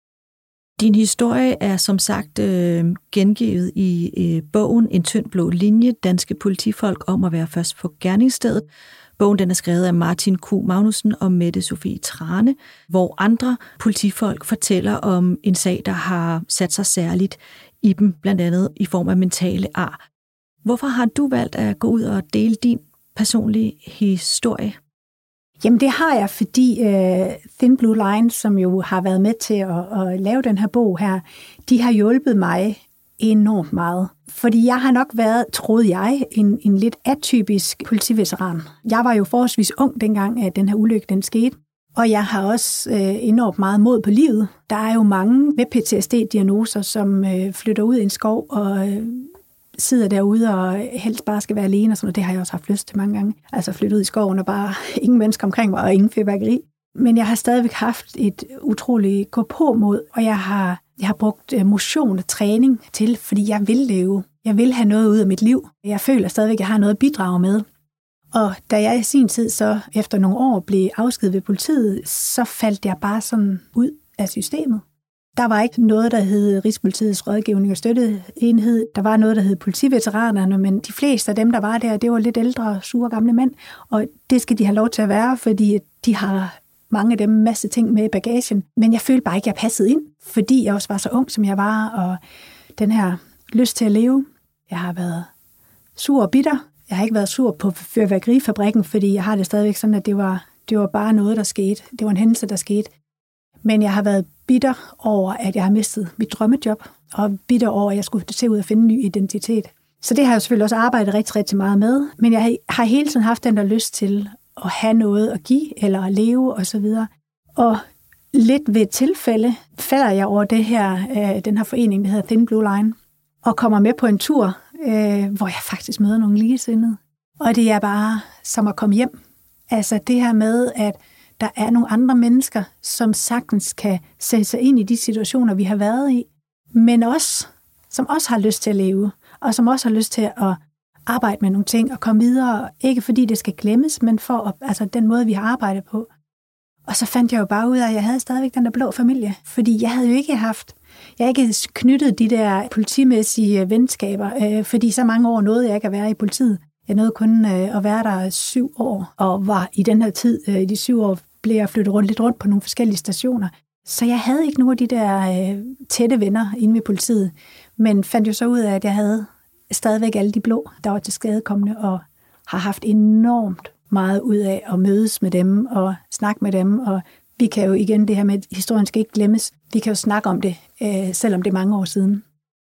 Din historie er som sagt øh, gengivet i øh, bogen En tynd blå linje, danske politifolk om at være først på gerningsstedet. Bogen den er skrevet af Martin Q. Magnussen og Mette Sofie Trane, hvor andre politifolk fortæller om en sag, der har sat sig særligt i dem, blandt andet i form af mentale ar. Hvorfor har du valgt at gå ud og dele din personlige historie? Jamen det har jeg, fordi uh, Thin Blue Line, som jo har været med til at, at lave den her bog her, de har hjulpet mig enormt meget. Fordi jeg har nok været, troede jeg, en, en lidt atypisk politiveteran. Jeg var jo forholdsvis ung dengang, at den her ulykke den skete. Og jeg har også øh, enormt meget mod på livet. Der er jo mange med P T S D-diagnoser, som øh, flytter ud i en skov og øh, sidder derude og helst bare skal være alene. Og sådan, og det har jeg også haft lyst til mange gange. Altså flytte ud i skoven og bare ingen mennesker omkring mig og ingen fyrværkeri. Men jeg har stadigvæk haft et utroligt gå-på-mod, og jeg har, jeg har brugt motion og træning til, fordi jeg vil leve. Jeg vil have noget ud af mit liv. Jeg føler stadigvæk, at jeg har noget at bidrage med. Og da jeg i sin tid så efter nogle år blev afskediget ved politiet, så faldt jeg bare sådan ud af systemet. Der var ikke noget, der hed Rigspolitiets rådgivning og støtteenhed. Der var noget, der hed politiveteranerne, men de fleste af dem, der var der, det var lidt ældre, sure gamle mænd. Og det skal de have lov til at være, fordi de har mange af dem masse ting med i bagagen. Men jeg følte bare ikke, at jeg passede ind, fordi jeg også var så ung, som jeg var, og den her lyst til at leve. Jeg har været sur og bitter. Jeg har ikke været sur på fyrværkerifabrikken, fordi jeg har det stadigvæk sådan, at det var, det var bare noget, der skete. Det var en hændelse, der skete. Men jeg har været bitter over, at jeg har mistet mit drømmejob, og bitter over, at jeg skulle se ud og finde en ny identitet. Så det har jeg selvfølgelig også arbejdet rigtig, rigtig meget med, men jeg har hele tiden haft den der lyst til at have noget at give, eller at leve, og så videre. Og lidt ved et tilfælde falder jeg over det her, øh, den her forening, der hedder Thin Blue Line, og kommer med på en tur, øh, hvor jeg faktisk møder nogle ligesindede. Og det er bare som at komme hjem. Altså det her med, at der er nogle andre mennesker, som sagtens kan sætte sig ind i de situationer, vi har været i, men også, som også har lyst til at leve, og som også har lyst til at arbejde med nogle ting og komme videre, ikke fordi det skal glemmes, men for at, altså den måde, vi har arbejdet på. Og så fandt jeg jo bare ud af, at jeg havde stadigvæk den der blå familie, fordi jeg havde jo ikke haft, jeg havde ikke knyttet de der politimæssige venskaber, øh, fordi så mange år nåede jeg ikke at være i politiet. Jeg nåede kun øh, at være der syv år, og var i den her tid, øh, i de syv år, blev jeg flyttet rundt lidt rundt på nogle forskellige stationer. Så jeg havde ikke nogen af de der øh, tætte venner inde ved politiet, men fandt jo så ud af, at jeg havde stadigvæk alle de blå, der var til skadekommende, og har haft enormt meget ud af at mødes med dem og snakke med dem, og vi kan jo igen det her med, at historien skal ikke glemmes. Vi kan jo snakke om det, øh, selvom det er mange år siden.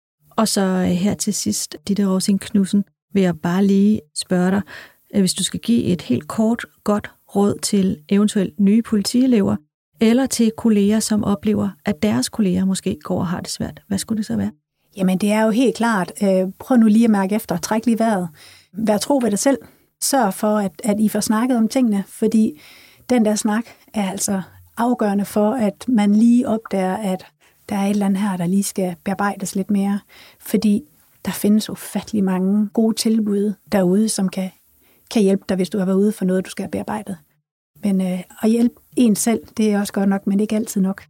Og så her til sidst, Ditte Rovsing Knudsen, vil jeg bare lige spørge dig, hvis du skal give et helt kort, godt råd til eventuelt nye politielever, eller til kolleger, som oplever, at deres kolleger måske går og har det svært. Hvad skulle det så være? Jamen, det er jo helt klart. Prøv nu lige at mærke efter. Træk lige vejret. Vær tro ved dig selv. Sørg for, at, at I får snakket om tingene, fordi den der snak er altså afgørende for, at man lige opdager, at der er et eller andet her, der lige skal bearbejdes lidt mere. Fordi der findes ufattelig mange gode tilbud derude, som kan, kan hjælpe dig, hvis du har været ude for noget, du skal have bearbejdet. Men øh, at hjælpe en selv, det er også godt nok, men ikke altid nok.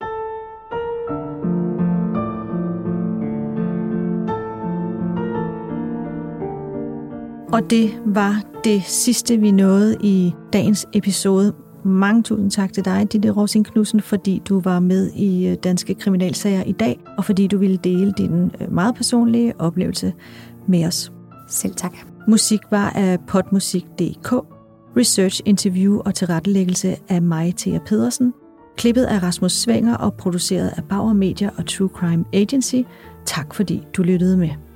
Og det var det sidste, vi nåede i dagens episode. Mange tusind tak til dig, Ditte Rovsing Knudsen, fordi du var med i Danske Kriminalsager i dag, og fordi du ville dele din meget personlige oplevelse med os. Selv tak. Musik var af podmusik punktum d k. Research, interview og tilrettelæggelse af mig, Thea Pedersen. Klippet af Rasmus Swenger og produceret af Bauer Media og True Crime Agency. Tak fordi du lyttede med.